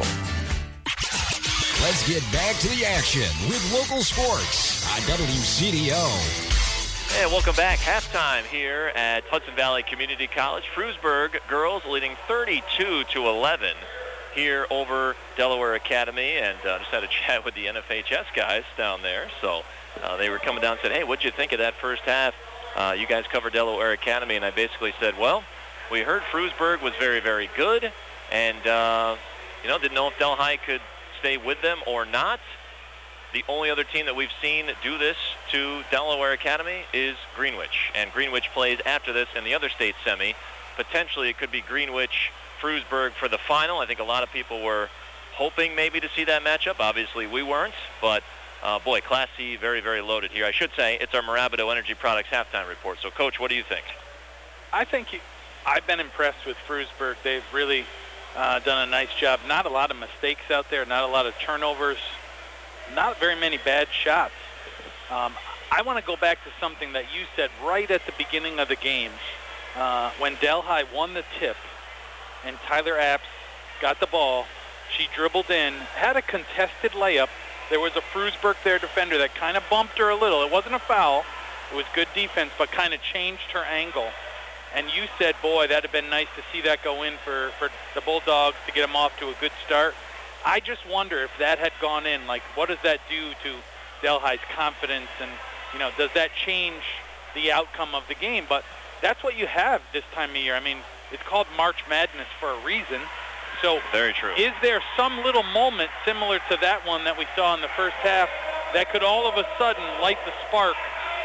B: Let's get back to the action with local sports on W C D O.
C: And welcome back. Halftime here at Hudson Valley Community College. Frewsburg girls leading thirty-two to eleven here over Delaware Academy. And uh, just had a chat with the N F H S guys down there. So uh, they were coming down and said, hey, what'd you think of that first half? Uh, you guys covered Delaware Academy, and I basically said, well, we heard Frewsburg was very, very good, and, uh, you know, didn't know if Delhi could stay with them or not. The only other team that we've seen do this to Delaware Academy is Greenwich, and Greenwich plays after this in the other state semi. Potentially it could be Greenwich-Frewsburg for the final. I think a lot of people were hoping maybe to see that matchup. Obviously we weren't, but uh, boy, Class C very, very loaded here. I should say it's our Mirabito Energy Products halftime report. So, Coach, what do you think?
D: I think you, I've been impressed with Frewsburg. They've really uh, done a nice job. Not a lot of mistakes out there, not a lot of turnovers, not very many bad shots. Um, I want to go back to something that you said right at the beginning of the game. Uh, when Delhi won the tip and Tyler Apps got the ball, she dribbled in, had a contested layup. There was a Frewsburg there defender that kind of bumped her a little. It wasn't a foul. It was good defense, but kind of changed her angle. And you said, boy, that would have been nice to see that go in for, for the Bulldogs to get them off to a good start. I just wonder if that had gone in, like, what does that do to Delhi's confidence? And, you know, does that change the outcome of the game? But that's what you have this time of year. I mean, it's called March Madness for a reason. So
C: very true.
D: Is there some little moment similar to that one that we saw in the first half that could all of a sudden light the spark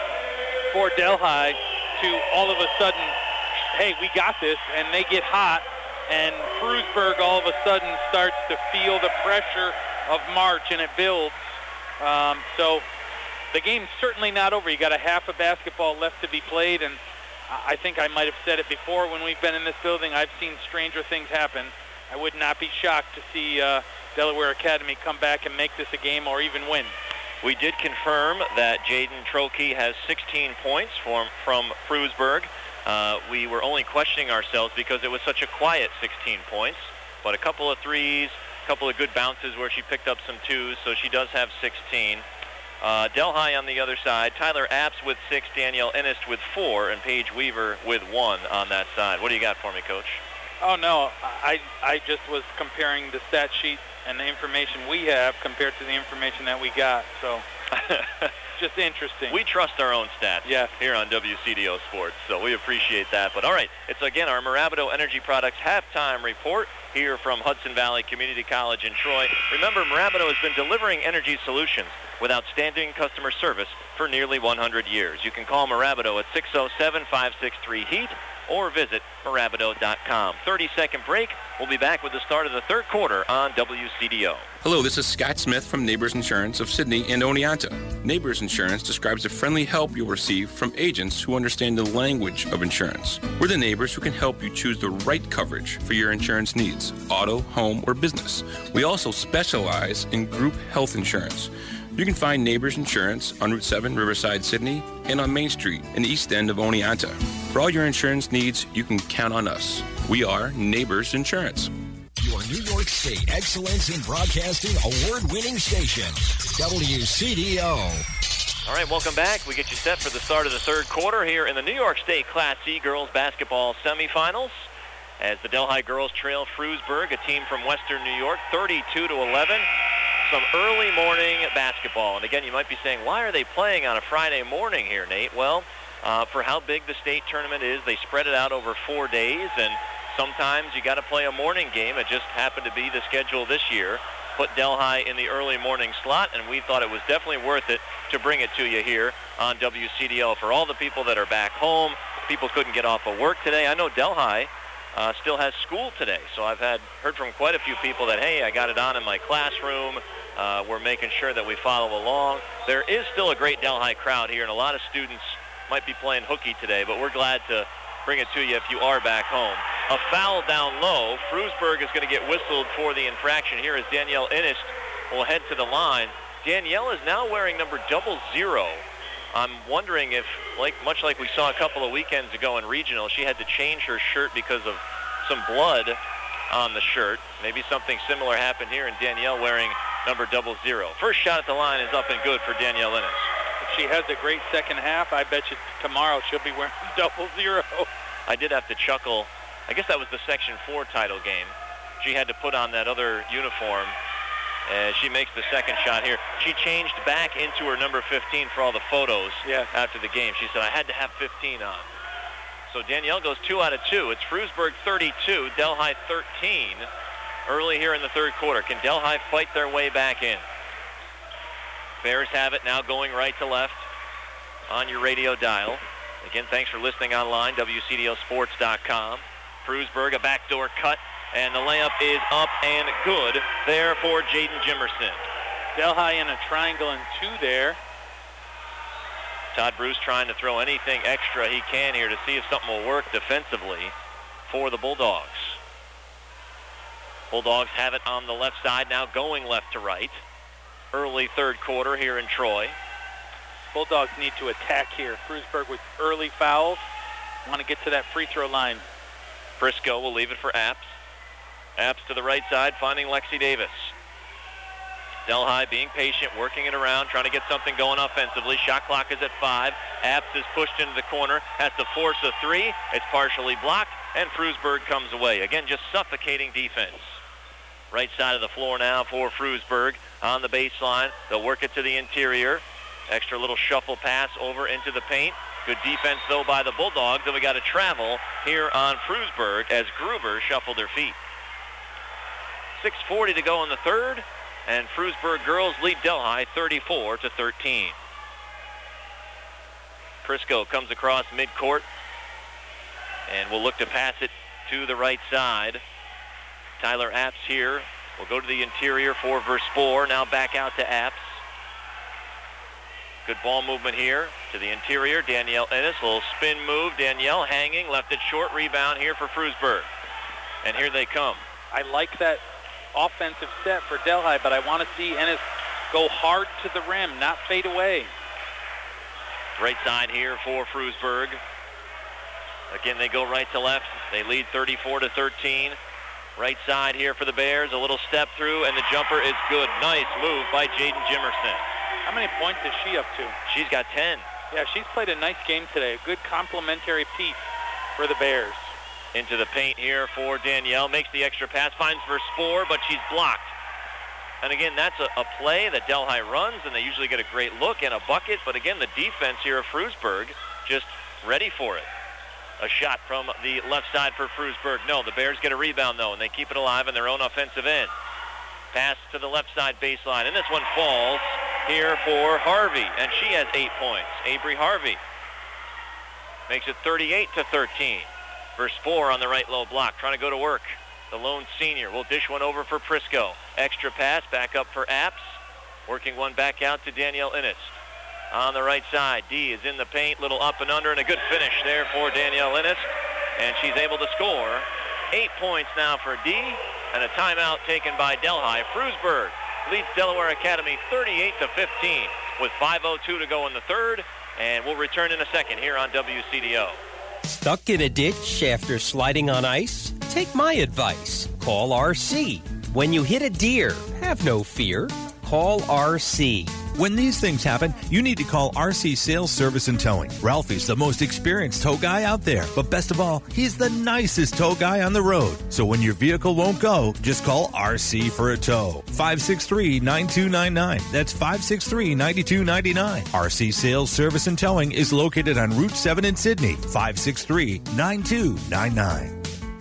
D: for Delhi to all of a sudden, hey, we got this, and they get hot, and Frewsburg all of a sudden starts to feel the pressure of March, and it builds. Um, so the game's certainly not over. You got a half of basketball left to be played, and I think I might have said it before when we've been in this building. I've seen stranger things happen. I would not be shocked to see uh, Delaware Academy come back and make this a game or even win.
C: We did confirm that Jaden Trokey has sixteen points from, from Frewsburg. Uh, we were only questioning ourselves because it was such a quiet sixteen points, but a couple of threes, a couple of good bounces where she picked up some twos, so she does have sixteen. Uh, Delhi on the other side, Tyler Apps with six, Danielle Innist with four, and Paige Weaver with one on that side. What do you got for me, Coach?
D: Oh, no, I, I just was comparing the stat sheet and the information we have compared to the information that we got, so just interesting.
C: We trust our own stats
D: yes.
C: here on W C D O Sports, so we appreciate that. But all right, it's again our Mirabito Energy Products halftime report here from Hudson Valley Community College in Troy. Remember, Mirabito has been delivering energy solutions with outstanding customer service for nearly one hundred years. You can call Mirabito at six oh seven, five six three, HEAT or visit Mirabito dot com. thirty-second break. We'll be back with the start of the third quarter on W C D O.
Q: Hello, this is Scott Smith from Neighbors Insurance of Sydney and Oneonta. Neighbors Insurance describes the friendly help you'll receive from agents who understand the language of insurance. We're the neighbors who can help you choose the right coverage for your insurance needs, auto, home, or business. We also specialize in group health insurance. You can find Neighbors Insurance on Route seven, Riverside, Sydney, and on Main Street in the east end of Oneonta. For all your insurance needs, you can count on us. We are Neighbors Insurance.
B: Your New York State Excellence in Broadcasting award-winning station, W C D O.
C: All right, welcome back. We get you set for the start of the third quarter here in the New York State Class C girls basketball semifinals as the Delhi girls trail Frewsburg, a team from Western New York, thirty-two to eleven. Some early morning basketball. And again, you might be saying, why are they playing on a Friday morning here, Nate? Well, uh, for how big the state tournament is, they spread it out over four days, and sometimes you got to play a morning game. It just happened to be the schedule this year. Put Delhi in the early morning slot, and we thought it was definitely worth it to bring it to you here on W C D O. For all the people that are back home, people couldn't get off of work today. I know Delhi Uh, still has school today, so I've had heard from quite a few people that, hey, I got it on in my classroom. Uh, we're making sure that we follow along. There is still a great Delhi crowd here, and a lot of students might be playing hooky today, but we're glad to bring it to you if you are back home. A foul down low. Frewsburg is going to get whistled for the infraction here as Danielle Innist will head to the line. Danielle is now wearing number double zero. I'm wondering if, like much like we saw a couple of weekends ago in regional, she had to change her shirt because of some blood on the shirt. Maybe something similar happened here, and Danielle wearing number double zero. First shot at the line is up and good for Danielle Innist.
D: If she has a great second half, I bet you tomorrow she'll be wearing double zero.
C: I did have to chuckle. I guess that was the Section four title game. She had to put on that other uniform And she makes the second shot here. She changed back into her number fifteen for all the photos
D: yeah.
C: after the game. She said, I had to have fifteen on. So Danielle goes two out of two. It's Frewsburg thirty-two, Delhi thirteen early here in the third quarter. Can Delhi fight their way back in? Bears have it now going right to left on your radio dial. Again, thanks for listening online, W C D O sports dot com. Frewsburg, a backdoor cut, and the layup is up and good there for Jaden Jimerson.
D: Delhi in a triangle and two there.
C: Todd Bruce trying to throw anything extra he can here to see if something will work defensively for the Bulldogs. Bulldogs have it on the left side now, going left to right. Early third quarter here in Troy.
D: Bulldogs need to attack here. Frewsburg with early fouls. Want to get to that free throw line.
C: Briscoe will leave it for Apps. Apps to the right side, finding Lexi Davis. Delhi being patient, working it around, trying to get something going offensively. Shot clock is at five. Apps is pushed into the corner, has to force a three. It's partially blocked, and Frewsburg comes away. Again, just suffocating defense. Right side of the floor now for Frewsburg on the baseline. They'll work it to the interior. Extra little shuffle pass over into the paint. Good defense, though, by the Bulldogs. And we got a travel here on Frewsburg as Gruber shuffled their feet. six forty to go in the third, and Frewsburg girls lead Delhi thirty-four to thirteen. Prisco comes across midcourt and will look to pass it to the right side. Tyler Apps here will go to the interior for Verspor. Now back out to Apps. Good ball movement here to the interior. Danielle Ennis, little spin move. Danielle hanging, left it short. Rebound here for Frewsburg. And here they come.
D: I like that offensive set for Delhi, but I want to see Ennis go hard to the rim, not fade away.
C: Right side here for Frewsburg. Again, they go right to left. They lead thirty-four to thirteen. Right side here for the Bears. A little step through, and the jumper is good. Nice move by Jaden Jimerson.
D: How many points is she up to?
C: She's got ten.
D: Yeah, she's played a nice game today. A good complementary piece for the Bears.
C: Into the paint here for Danielle. Makes the extra pass, finds Verspor, but she's blocked. And again, that's a, a play that Delhi runs, and they usually get a great look and a bucket. But again, the defense here of Frewsburg just ready for it. A shot from the left side for Frewsburg. No, the Bears get a rebound, though, and they keep it alive in their own offensive end. Pass to the left side baseline, and this one falls here for Harvey, and she has eight points. Avery Harvey makes it thirty-eight to thirteen. Verspor on the right low block, trying to go to work. The lone senior will dish one over for Prisco. Extra pass, back up for Apps. Working one back out to Danielle Innes. On the right side, D is in the paint, little up and under, and a good finish there for Danielle Innes. And she's able to score. Eight points now for D, and a timeout taken by Delhi. Frewsburg leads Delaware Academy thirty-eight to fifteen with five oh two to go in the third, and we'll return in a second here on W C D O.
F: Stuck in a ditch after sliding on ice? Take my advice. Call R C. When you hit a deer, have no fear. Call R C.
M: When these things happen, you need to call R C Sales Service and Towing. Ralphie's the most experienced tow guy out there, but best of all, he's the nicest tow guy on the road. So when your vehicle won't go, just call R C for a tow. five six three, nine two nine nine. That's five six three, nine two nine nine. R C Sales Service and Towing is located on Route seven in Sydney. five six three, nine two nine nine.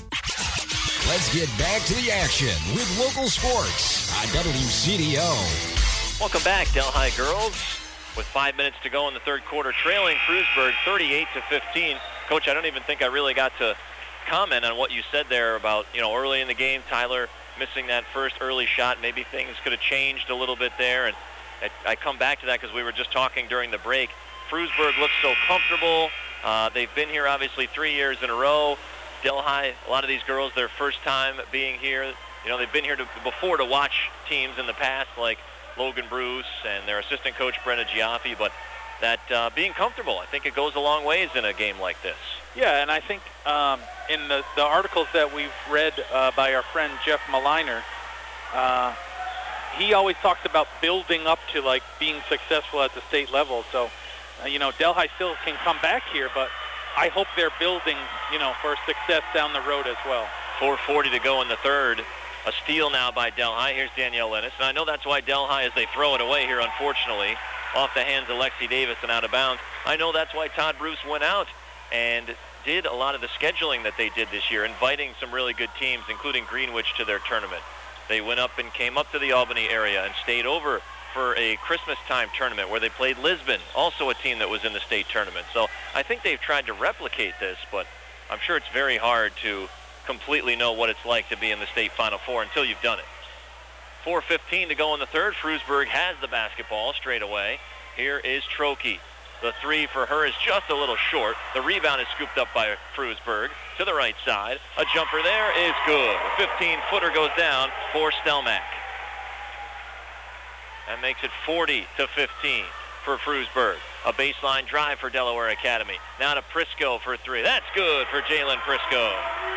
B: Let's get back to the action with local sports on W C D O.
C: Welcome back, Delhi girls. With five minutes to go in the third quarter, trailing Frewsburg thirty-eight to fifteen. Coach, I don't even think I really got to comment on what you said there about, you know, early in the game, Tyler missing that first early shot. Maybe things could have changed a little bit there. And I, I come back to that because we were just talking during the break. Frewsburg looks so comfortable. Uh, they've been here, obviously, three years in a row. Delhi, a lot of these girls, their first time being here. You know, they've been here to, before to watch teams in the past, like Logan Bruce and their assistant coach, Brenna Giaffi, but that uh, being comfortable, I think it goes a long ways in a game like this.
D: Yeah, and I think um, in the, the articles that we've read uh, by our friend Jeff Maliner, uh, he always talks about building up to, like, being successful at the state level. So, uh, you know, Delhi still can come back here, but I hope they're building, you know, for success down the road as well.
C: four forty to go in the third. A steal now by Delhi. Here's Danielle Ennis. And I know that's why Delhi, as they throw it away here, unfortunately, off the hands of Lexi Davis and out of bounds. I know that's why Todd Bruce went out and did a lot of the scheduling that they did this year, inviting some really good teams, including Greenwich, to their tournament. They went up and came up to the Albany area and stayed over for a Christmas time tournament where they played Lisbon, also a team that was in the state tournament. So I think they've tried to replicate this, but I'm sure it's very hard to completely know what it's like to be in the state Final Four until you've done it. four fifteen to go in the third. Frewsburg has the basketball straight away. Here is Trokey. The three for her is just a little short. The rebound is scooped up by Frewsburg to the right side. A jumper there is good. A fifteen-footer goes down for Stelmack. That makes it forty to fifteen for Frewsburg. A baseline drive for Delaware Academy. Now to Prisco for three. That's good for Jalen Prisco.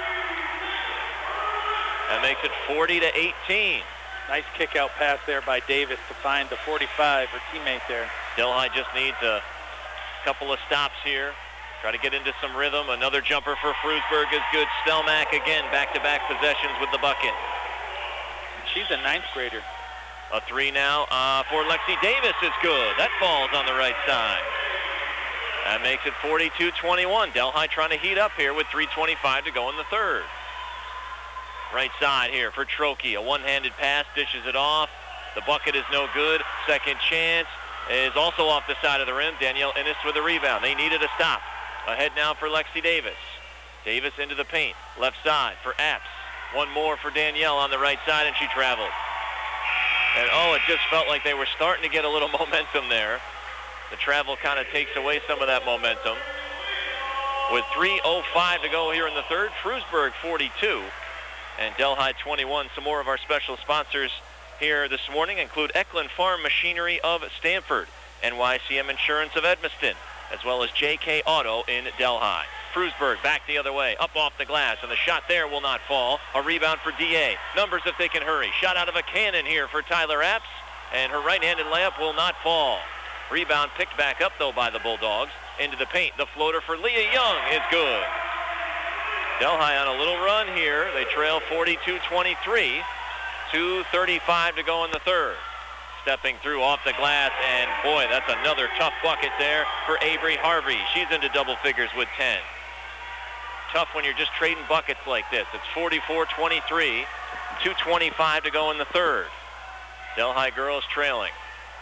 C: That makes it forty to eighteen.
D: Nice kick-out pass there by Davis to find the forty-five, her teammate there.
C: Delhi just needs a couple of stops here. Try to get into some rhythm. Another jumper for Frewsburg is good. Stelmack again, back-to-back possessions with the bucket.
D: She's a ninth grader.
C: A three now uh, for Lexi Davis is good. That falls on the right side. That makes it forty-two twenty-one. Delhi trying to heat up here with three twenty-five to go in the third. Right side here for Trokey. A one-handed pass, dishes it off. The bucket is no good. Second chance is also off the side of the rim. Danielle Ennis with a rebound. They needed a stop. Ahead now for Lexi Davis. Davis into the paint. Left side for Apps. One more for Danielle on the right side, and she traveled. And, oh, it just felt like they were starting to get a little momentum there. The travel kind of takes away some of that momentum. With three oh five to go here in the third, Frewsburg forty-two. And Delhi twenty-one. Some more of our special sponsors here this morning include Eklund Farm Machinery of Stanford, N Y C M Insurance of Edmiston, as well as J K Auto in Delhi. Frewsburg back the other way, up off the glass, and the shot there will not fall. A rebound for D A. Numbers if they can hurry. Shot out of a cannon here for Tyler Apps, and her right-handed layup will not fall. Rebound picked back up, though, by the Bulldogs. Into the paint. The floater for Leah Young is good. Delhi on a little run here. They trail forty-two twenty-three. two thirty-five to go in the third. Stepping through off the glass, and boy, that's another tough bucket there for Avery Harvey. She's into double figures with ten. Tough when you're just trading buckets like this. It's forty-four twenty-three. two twenty-five to go in the third. Delhi girls trailing.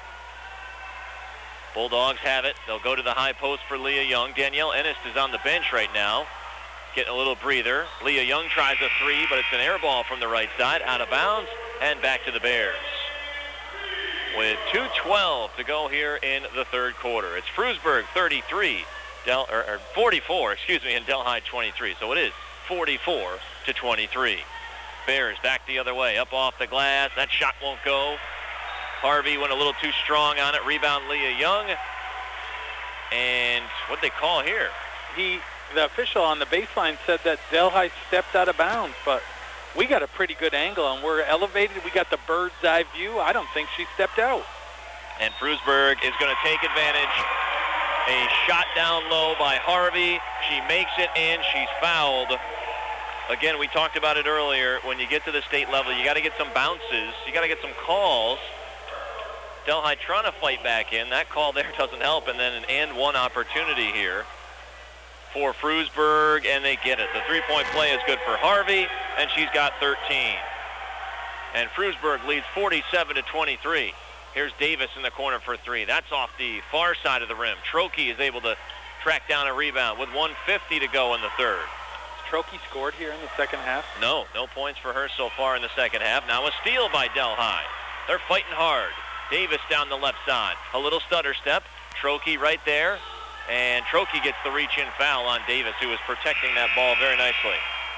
C: Bulldogs have it. They'll go to the high post for Leah Young. Danielle Ennis is on the bench right now. Getting a little breather. Leah Young tries a three, but it's an air ball from the right side, out of bounds, and back to the Bears. With two twelve to go here in the third quarter. It's Frewsburg thirty-three, Del, or, or forty-four, excuse me, and Delhi twenty-three. So it is forty-four to twenty-three. Bears back the other way, up off the glass. That shot won't go. Harvey went a little too strong on it. Rebound Leah Young. And what'd they call here?
D: He... The official on the baseline said that Delhi stepped out of bounds, but we got a pretty good angle, and we're elevated. We got the bird's eye view. I don't think she stepped out.
C: And Frewsburg is going to take advantage. A shot down low by Harvey. She makes it in. She's fouled. Again, we talked about it earlier. When you get to the state level, you got to get some bounces. You got to get some calls. Delhi trying to fight back in. That call there doesn't help, and then an and one opportunity here for Frewsburg, and they get it. The three-point play is good for Harvey, and she's got thirteen. And Frewsburg leads forty-seven to twenty-three. Here's Davis in the corner for three. That's off the far side of the rim. Trokey is able to track down a rebound with one fifty to go in the third.
D: Has Trokey scored here in the second half?
C: No, no points for her so far in the second half. Now a steal by Delhi. They're fighting hard. Davis down the left side. A little stutter step. Trokey right there. And Trokey gets the reach-in foul on Davis, who is protecting that ball very nicely.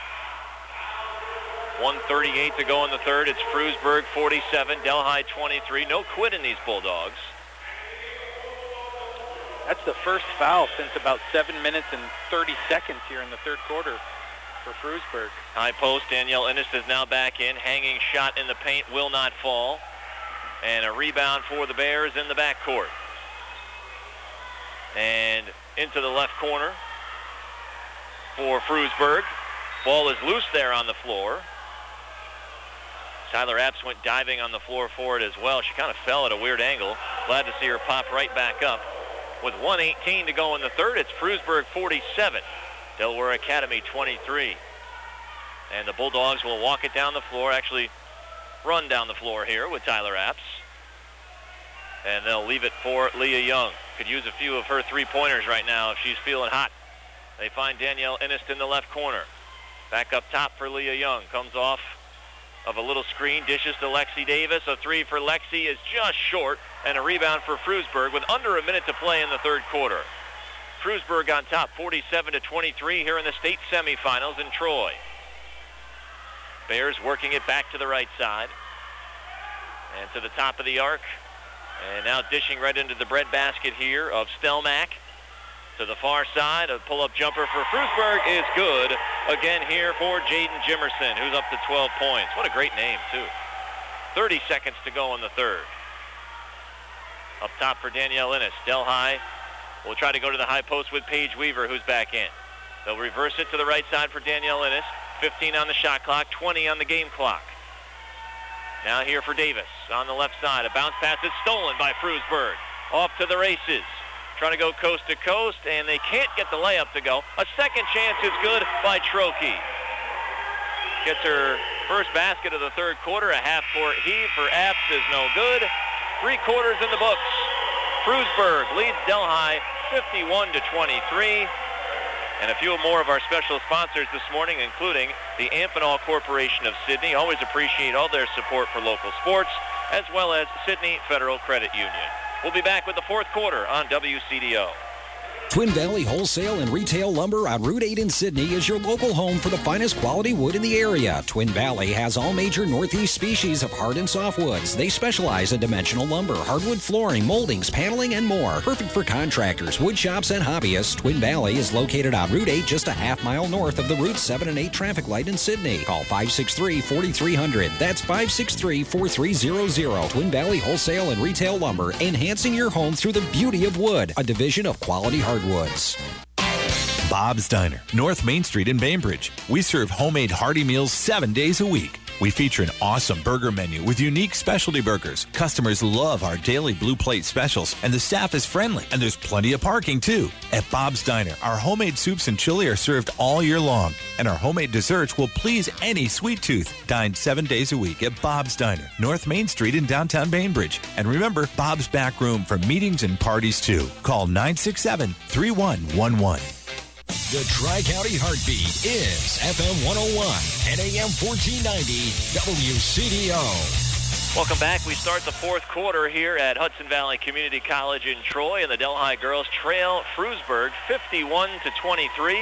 C: one thirty-eight to go in the third. It's Frewsburg forty-seven, Delhi twenty-three. No quit in these Bulldogs.
D: That's the first foul since about seven minutes and thirty seconds here in the third quarter for Frewsburg.
C: High post, Danielle Ennis is now back in. Hanging shot in the paint will not fall. And a rebound for the Bears in the backcourt. And into the left corner for Frewsburg. Ball is loose there on the floor. Tyler Apps went diving on the floor for it as well. She kind of fell at a weird angle. Glad to see her pop right back up. With one eighteen to go in the third, it's Frewsburg forty-seven, Delaware Academy twenty-three. And the Bulldogs will walk it down the floor, actually run down the floor here with Tyler Apps. And they'll leave it for Leah Young. Could use a few of her three-pointers right now if she's feeling hot. They find Danielle Innist in the left corner. Back up top for Leah Young. Comes off of a little screen, dishes to Lexi Davis. A three for Lexi is just short, and a rebound for Frewsburg with under a minute to play in the third quarter. Frewsburg on top, forty-seven to twenty-three here in the state semifinals in Troy. Bears working it back to the right side and to the top of the arc. And now dishing right into the breadbasket here of Stelmack. To the far side, a pull-up jumper for Frewsburg is good. Again here for Jaden Jimerson, who's up to twelve points. What a great name, too. thirty seconds to go in the third. Up top for Danielle Innist. Delhi will try to go to the high post with Paige Weaver, who's back in. They'll reverse it to the right side for Danielle Innist. fifteen on the shot clock, twenty on the game clock. Now here for Davis on the left side. A bounce pass is stolen by Frewsburg. Off to the races. Trying to go coast to coast, and they can't get the layup to go. A second chance is good by Trokey. Gets her first basket of the third quarter. A half-court heave for Apps is no good. Three quarters in the books. Frewsburg leads Delhi fifty-one to twenty-three. And a few more of our special sponsors this morning, including the Amphenol Corporation of Sydney. Always appreciate all their support for local sports, as well as Sydney Federal Credit Union. We'll be back with the fourth quarter on W C D O.
B: Twin Valley Wholesale and Retail Lumber on Route eight in Sydney is your local home for the finest quality wood in the area. Twin Valley has all major Northeast species of hard and softwoods. They specialize in dimensional lumber, hardwood flooring, moldings, paneling, and more. Perfect for contractors, wood shops, and hobbyists. Twin Valley is located on Route eight, just a half mile north of the Route seven and eight traffic light in Sydney. Call five six three, four three zero zero. That's five six three, four three zero zero. Twin Valley Wholesale and Retail Lumber, enhancing your home through the beauty of wood. A division of Quality Hardwoods.
M: Bob's Diner, North Main Street in Bainbridge. We serve homemade hearty meals seven days a week. We feature an awesome burger menu with unique specialty burgers. Customers love our daily blue plate specials, and the staff is friendly, and there's plenty of parking, too. At Bob's Diner, our homemade soups and chili are served all year long, and our homemade desserts will please any sweet tooth. Dine seven days a week at Bob's Diner, North Main Street in downtown Bainbridge. And remember, Bob's back room for meetings and parties, too. Call nine six seven, three one one one.
B: The Tri-County Heartbeat is F M one oh one and A M fourteen ninety W C D O.
C: Welcome back. We start the fourth quarter here at Hudson Valley Community College in Troy, and the Delhi girls trail Frewsburg fifty-one to twenty-three.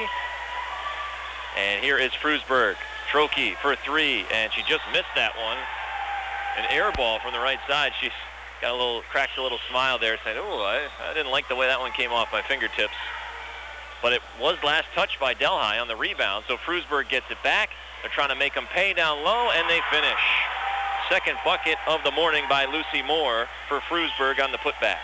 C: And here is Frewsburg. Trokey for three, and she just missed that one. An air ball from the right side. She's got a little, cracked a little smile there, saying, oh, I, I didn't like the way that one came off my fingertips. But it was last touched by Delhi on the rebound, so Frewsburg gets it back. They're trying to make them pay down low, and they finish. Second bucket of the morning by Lucy Moore for Frewsburg on the putback.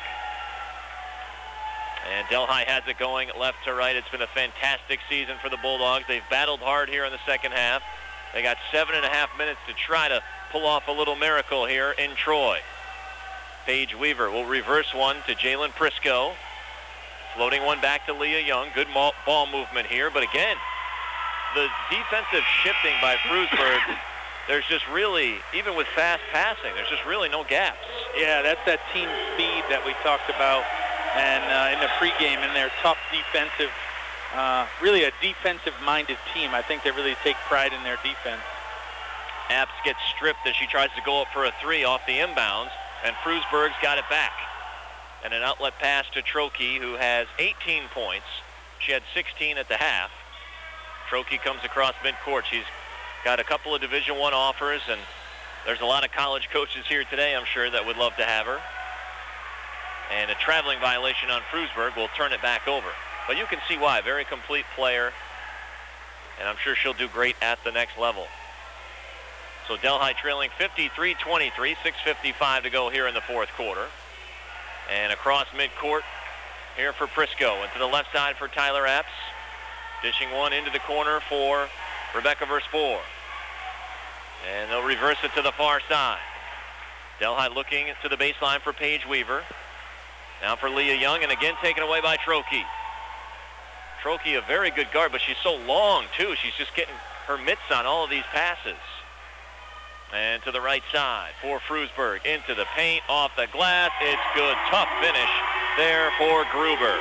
C: And Delhi has it going left to right. It's been a fantastic season for the Bulldogs. They've battled hard here in the second half. They got seven and a half minutes to try to pull off a little miracle here in Troy. Paige Weaver will reverse one to Jalen Prisco. Floating one back to Leah Young. Good ball movement here. But again, the defensive shifting by Frewsburg, there's just really, even with fast passing, there's just really no gaps.
D: Yeah, that's that team speed that we talked about and uh, in the pregame, and their tough defensive, uh, really a defensive-minded team. I think they really take pride in their defense.
C: Apps gets stripped as she tries to go up for a three off the inbounds, and Frewsburg's got it back. And an outlet pass to Trokey, who has eighteen points. She had sixteen at the half. Trokey comes across midcourt. She's got a couple of Division One offers, and there's a lot of college coaches here today, I'm sure, that would love to have her. And a traveling violation on Frewsburg will turn it back over. But you can see why. Very complete player, and I'm sure she'll do great at the next level. So Delhi trailing fifty-three twenty-three, six fifty-five to go here in the fourth quarter. And across midcourt here for Prisco. And to the left side for Tyler Apps. Dishing one into the corner for Rebecca Verspoor. And they'll reverse it to the far side. Delhi looking to the baseline for Paige Weaver. Now for Leah Young, and again taken away by Trokey. Trokey, a very good guard, but she's so long, too. She's just getting her mitts on all of these passes. And to the right side for Frewsburg. Into the paint, off the glass. It's good. Tough finish there for Gruber.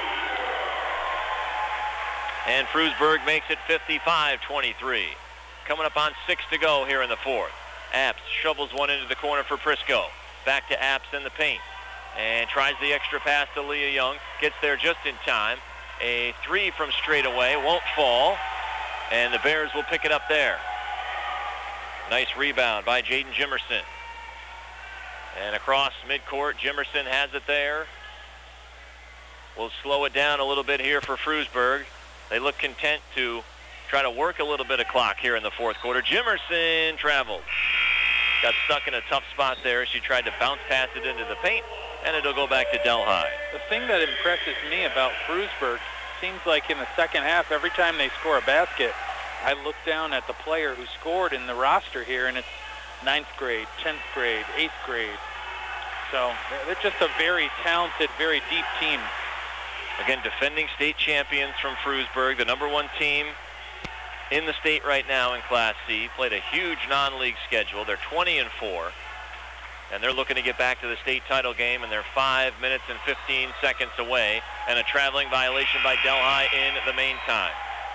C: And Frewsburg makes it fifty-five twenty-three. Coming up on six to go here in the fourth. Apps shovels one into the corner for Prisco. Back to Apps in the paint. And tries the extra pass to Leah Young. Gets there just in time. A three from straight away. Won't fall. And the Bears will pick it up there. Nice rebound by Jaden Jimerson. And across midcourt, Jimerson has it there. We'll slow it down a little bit here for Frewsburg. They look content to try to work a little bit of clock here in the fourth quarter. Jimerson traveled. Got stuck in a tough spot there. She tried to bounce pass it into the paint, and it'll go back to Delhi.
D: The thing that impresses me about Frewsburg seems like in the second half, every time they score a basket, I look down at the player who scored in the roster here, and it's ninth grade, tenth grade, eighth grade. So they're just a very talented, very deep team.
C: Again, defending state champions from Frewsburg, the number one team in the state right now in Class C. Played a huge non-league schedule. They're twenty and four, and they're looking to get back to the state title game, and they're five minutes and fifteen seconds away, and a traveling violation by Delhi in the main time.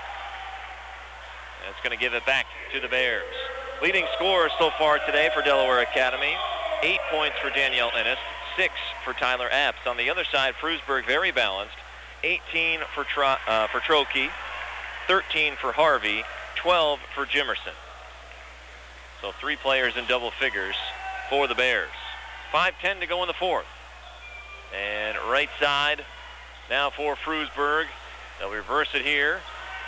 C: And it's going to give it back to the Bears. Leading scorers so far today for Delaware Academy, eight points for Danielle Ennis, six for Tyler Apps. On the other side, Frewsburg very balanced, eighteen for, Tro- uh, for Trokey, thirteen for Harvey, twelve for Jimerson. So three players in double figures for the Bears. five ten to go in the fourth. And right side now for Frewsburg. They'll reverse it here.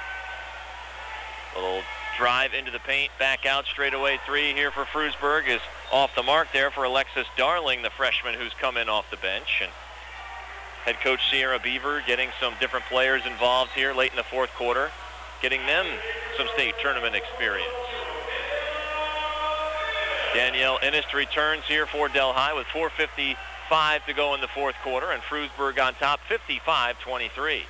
C: Little drive into the paint, back out, straight away three here for Frewsburg is off the mark there for Alexis Darling, the freshman who's come in off the bench. And head coach Sierra Beaver getting some different players involved here late in the fourth quarter, getting them some state tournament experience. Danielle Ennis returns here for Delhi with four fifty-five to go in the fourth quarter, and Frewsburg on top fifty-five twenty-three.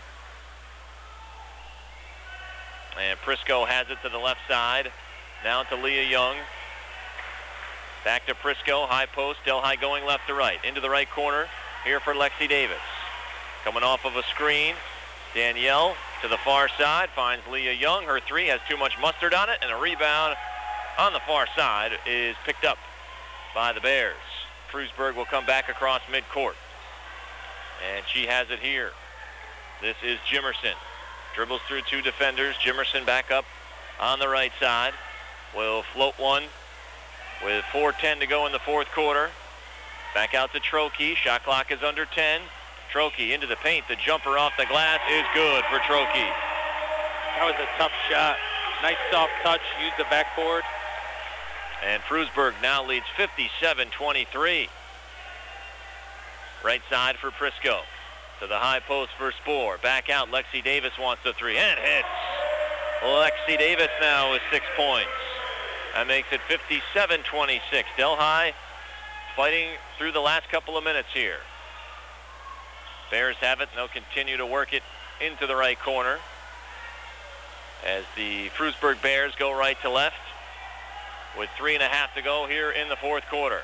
C: And Prisco has it to the left side. Now to Leah Young. Back to Prisco, high post, Delhi going left to right. Into the right corner here for Lexi Davis. Coming off of a screen. Danielle to the far side, finds Leah Young. Her three has too much mustard on it, and a rebound on the far side is picked up by the Bears. Frewsburg will come back across midcourt. And she has it here. This is Jimerson. Dribbles through two defenders. Jimerson back up on the right side. Will float one with four ten to go in the fourth quarter. Back out to Trokey. Shot clock is under ten. Trokey into the paint. The jumper off the glass is good for Trokey.
D: That was a tough shot. Nice soft touch. Use the backboard.
C: And Frewsburg now leads fifty-seven twenty-three. Right side for Prisco. To the high post for Spoor. Back out. Lexi Davis wants the three. And hits. Lexi Davis now with six points. That makes it fifty-seven twenty-six. Delhi fighting through the last couple of minutes here. Bears have it, and they'll continue to work it into the right corner as the Frewsburg Bears go right to left with three and a half to go here in the fourth quarter.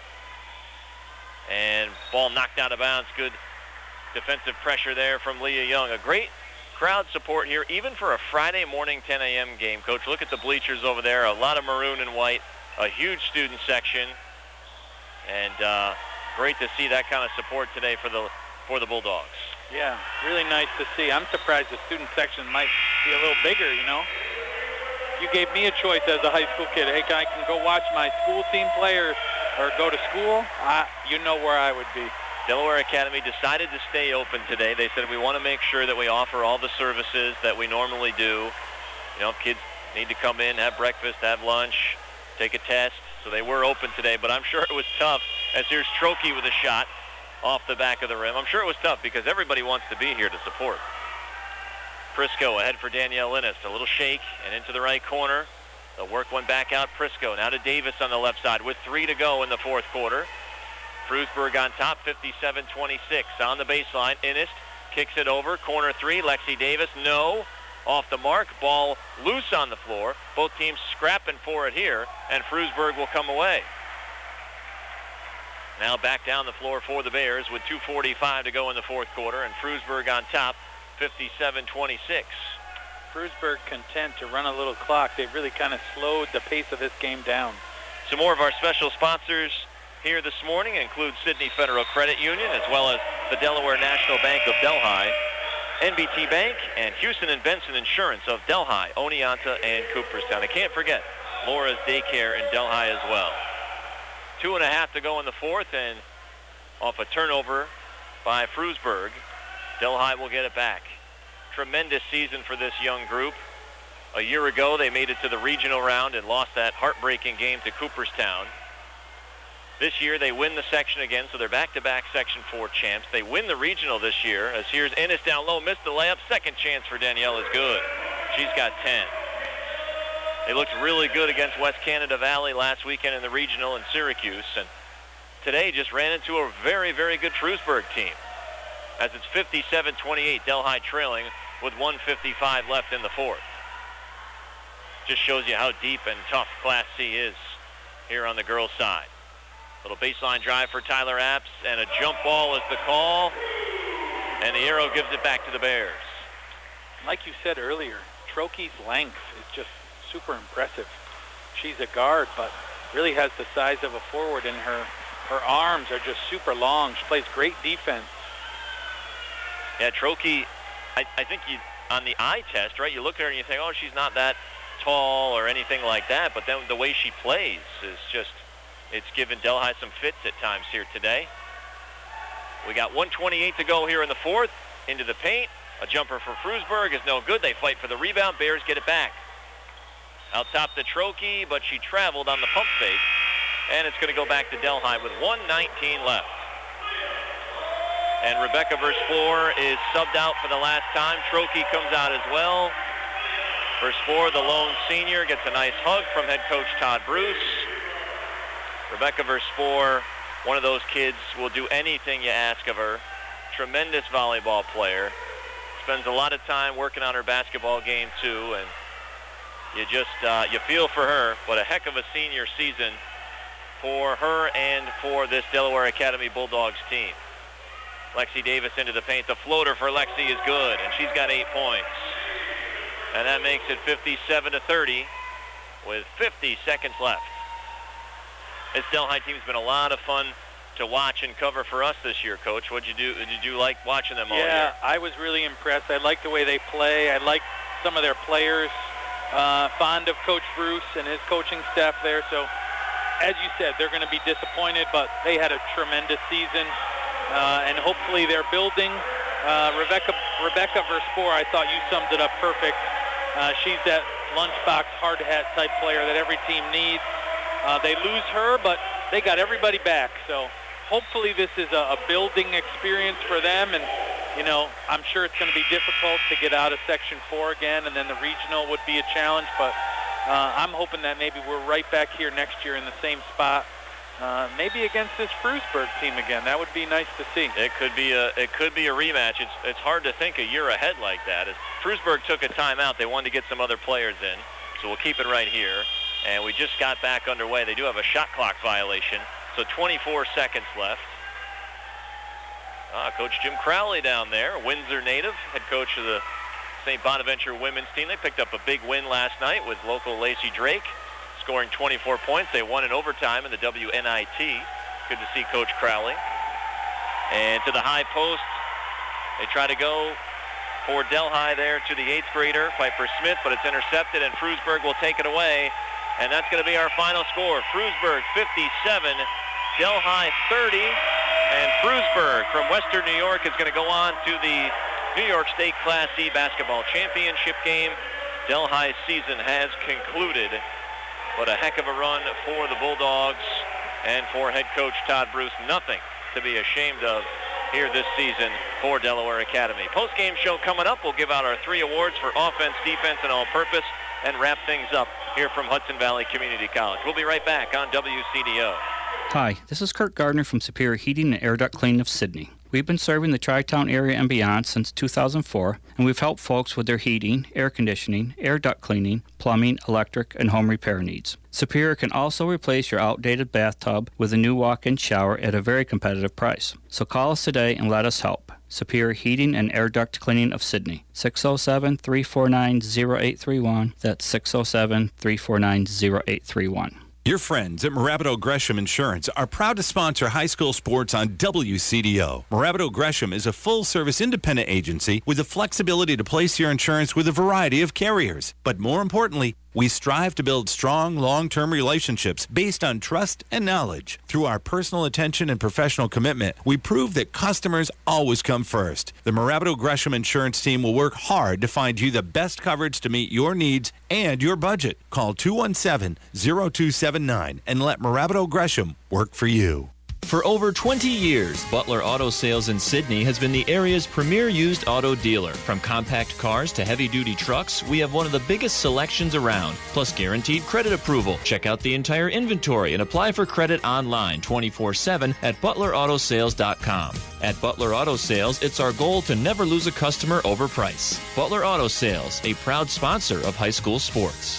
C: And ball knocked out of bounds. Good defensive pressure there from Leah Young. A great crowd support here, even for a Friday morning ten a.m. game. Coach, look at the bleachers over there. A lot of maroon and white. A huge student section. And uh, great to see that kind of support today for the for the Bulldogs.
D: Yeah, really nice to see. I'm surprised the student section might be a little bigger, you know. You gave me a choice as a high school kid. Hey, I can go watch my school team play or, or go to school. I, you know where I would be.
C: Delaware Academy decided to stay open today. They said we want to make sure that we offer all the services that we normally do. You know, kids need to come in, have breakfast, have lunch, take a test. So they were open today, but I'm sure it was tough. As here's Trokey with a shot off the back of the rim. I'm sure it was tough because everybody wants to be here to support. Prisco ahead for Danielle Ennis. A little shake and into the right corner. The work one back out, Prisco. Now to Davis on the left side with three to go in the fourth quarter. Frewsburg on top, fifty-seven twenty-six. On the baseline, Inist kicks it over. Corner three, Lexi Davis, no. Off the mark, ball loose on the floor. Both teams scrapping for it here, and Frewsburg will come away. Now back down the floor for the Bears with two forty-five to go in the fourth quarter, and Frewsburg on top, fifty-seven twenty-six.
D: Frewsburg content to run a little clock. They've really kind of slowed the pace of this game down.
C: Some more of our special sponsors here this morning include Sydney Federal Credit Union, as well as the Delaware National Bank of Delhi, N B T Bank, and Houston and Benson Insurance of Delhi, Oneonta, and Cooperstown. I can't forget Laura's Daycare in Delhi as well. Two and a half to go in the fourth, and off a turnover by Frewsburg, Delhi will get it back. Tremendous season for this young group. A year ago, they made it to the regional round and lost that heartbreaking game to Cooperstown. This year, they win the section again, so they're back-to-back Section four champs. They win the regional this year, as here's Ennis down low, missed the layup. Second chance for Danielle is good. She's got ten. They looked really good against West Canada Valley last weekend in the regional in Syracuse, and today just ran into a very, very good Frewsburg team, as it's fifty-seven twenty-eight, Delhi trailing with one fifty-five left in the fourth. Just shows you how deep and tough Class C is here on the girls' side. Little baseline drive for Tyler Apps, and a jump ball is the call, and the arrow gives it back to the Bears.
D: Like you said earlier, Trokey's length is just super impressive. She's a guard, but really has the size of a forward, and her, her arms are just super long. She plays great defense.
C: Yeah, Trokey, I, I think you on the eye test, right, you look at her and you think, oh, she's not that tall or anything like that, but then the way she plays is just, it's given Delhi some fits at times here today. We got one twenty-eight to go here in the fourth. Into the paint. A jumper for Frewsburg is no good. They fight for the rebound. Bears get it back. Out top to Trokey, but she traveled on the pump fake. And it's going to go back to Delhi with one nineteen left. And Rebecca Verspoor is subbed out for the last time. Trokey comes out as well. Verspoor, the lone senior, gets a nice hug from head coach Todd Bruce. Rebecca Verspoor, one of those kids, will do anything you ask of her. Tremendous volleyball player. Spends a lot of time working on her basketball game too, and you just uh, you feel for her. What a heck of a senior season for her and for this Delaware Academy Bulldogs team. Lexi Davis into the paint. The floater for Lexi is good, and she's got eight points. And that makes it fifty-seven to thirty with fifty seconds left. This Delhi team's been a lot of fun to watch and cover for us this year, Coach. What did you do? Did you like watching them all year?
D: Yeah, I was really impressed. I like the way they play. I like some of their players. Uh, fond of Coach Bruce and his coaching staff there. So, as you said, they're going to be disappointed, but they had a tremendous season, uh, and hopefully they're building. Uh, Rebecca Rebecca Verspoor, I thought you summed it up perfect. Uh, she's that lunchbox hard hat type player that every team needs. Uh, they lose her, but they got everybody back. So hopefully this is a, a building experience for them. And, you know, I'm sure it's going to be difficult to get out of Section four again, and then the regional would be a challenge. But uh, I'm hoping that maybe we're right back here next year in the same spot, uh, maybe against this Frewsburg team again. That would be nice to see.
C: It could be a it could be a rematch. It's it's hard to think a year ahead like that. As Frewsburg took a timeout, they wanted to get some other players in, so we'll keep it right here. And we just got back underway. They do have a shot clock violation, so twenty-four seconds left. Ah, Coach Jim Crowley down there, Windsor native, head coach of the Saint Bonaventure women's team. They picked up a big win last night with local Lacey Drake, scoring twenty-four points. They won in overtime in the W N I T. Good to see Coach Crowley. And to the high post, they try to go for Delhi there to the eighth grader, Piper Smith, but it's intercepted, and Frewsburg will take it away. And that's going to be our final score. Frewsburg fifty-seven, Delhi thirty. And Frewsburg from Western New York is going to go on to the New York State Class C basketball championship game. Delhi's season has concluded. What a heck of a run for the Bulldogs and for head coach Todd Bruce. Nothing to be ashamed of here this season for Delaware Academy. Post-game show coming up. We'll give out our three awards for offense, defense, and all-purpose and wrap things up here from Hudson Valley Community College. We'll be right back on W C D O.
R: Hi, this is Kurt Gardner from Superior Heating and Air Duct Cleaning of Sidney. We've been serving the Tri-Town area and beyond since two thousand four, and we've helped folks with their heating, air conditioning, air duct cleaning, plumbing, electric, and home repair needs. Superior can also replace your outdated bathtub with a new walk-in shower at a very competitive price. So call us today and let us help. Superior Heating and Air Duct Cleaning of Sidney. six oh seven, three four nine, oh eight three one. That's six oh seven, three four nine, oh eight three one.
S: Your friends at Marabato Gresham Insurance are proud to sponsor high school sports on W C D O. Marabato Gresham is a full-service independent agency with the flexibility to place your insurance with a variety of carriers. But more importantly, we strive to build strong, long-term relationships based on trust and knowledge. Through our personal attention and professional commitment, we prove that customers always come first. The Marabato Gresham Insurance team will work hard to find you the best coverage to meet your needs and your budget. Call two one seven, oh two seven nine and let Marabato Gresham work for you.
E: For over twenty years, Butler Auto Sales in Sidney has been the area's premier used auto dealer. From compact cars to heavy-duty trucks, we have one of the biggest selections around, plus guaranteed credit approval. Check out the entire inventory and apply for credit online twenty-four seven at butler auto sales dot com. At Butler Auto Sales, it's our goal to never lose a customer over price. Butler Auto Sales, a proud sponsor of high school sports.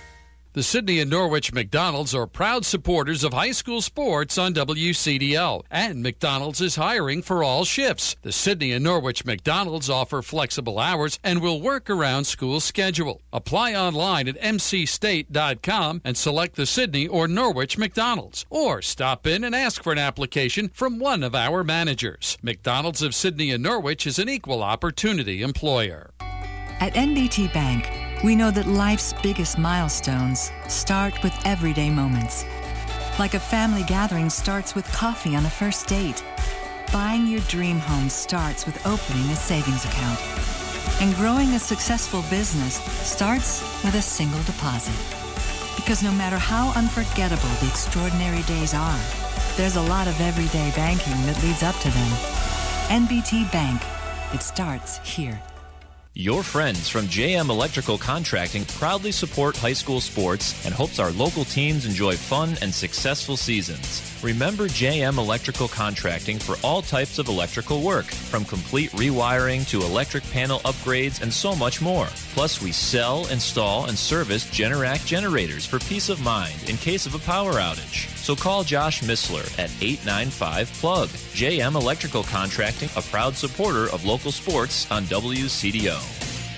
J: The Sidney and Norwich McDonald's are proud supporters of high school sports on W C D O, and McDonald's is hiring for all shifts. The Sidney and Norwich McDonald's offer flexible hours and will work around school schedule. Apply online at m c state dot com and select the Sidney or Norwich McDonald's, or stop in and ask for an application from one of our managers. McDonald's of Sidney and Norwich is an equal opportunity employer.
T: At N B T Bank, we know that life's biggest milestones start with everyday moments. Like a family gathering starts with coffee on a first date. Buying your dream home starts with opening a savings account. And growing a successful business starts with a single deposit. Because no matter how unforgettable the extraordinary days are, there's a lot of everyday banking that leads up to them. N B T Bank. It starts here.
E: Your friends from J M Electrical Contracting proudly support high school sports and hopes our local teams enjoy fun and successful seasons. Remember J M Electrical Contracting for all types of electrical work, from complete rewiring to electric panel upgrades and so much more. Plus, we sell, install, and service Generac generators for peace of mind in case of a power outage. So call Josh Missler at eight nine five plug. J M Electrical Contracting, a proud supporter of local sports on W C D O.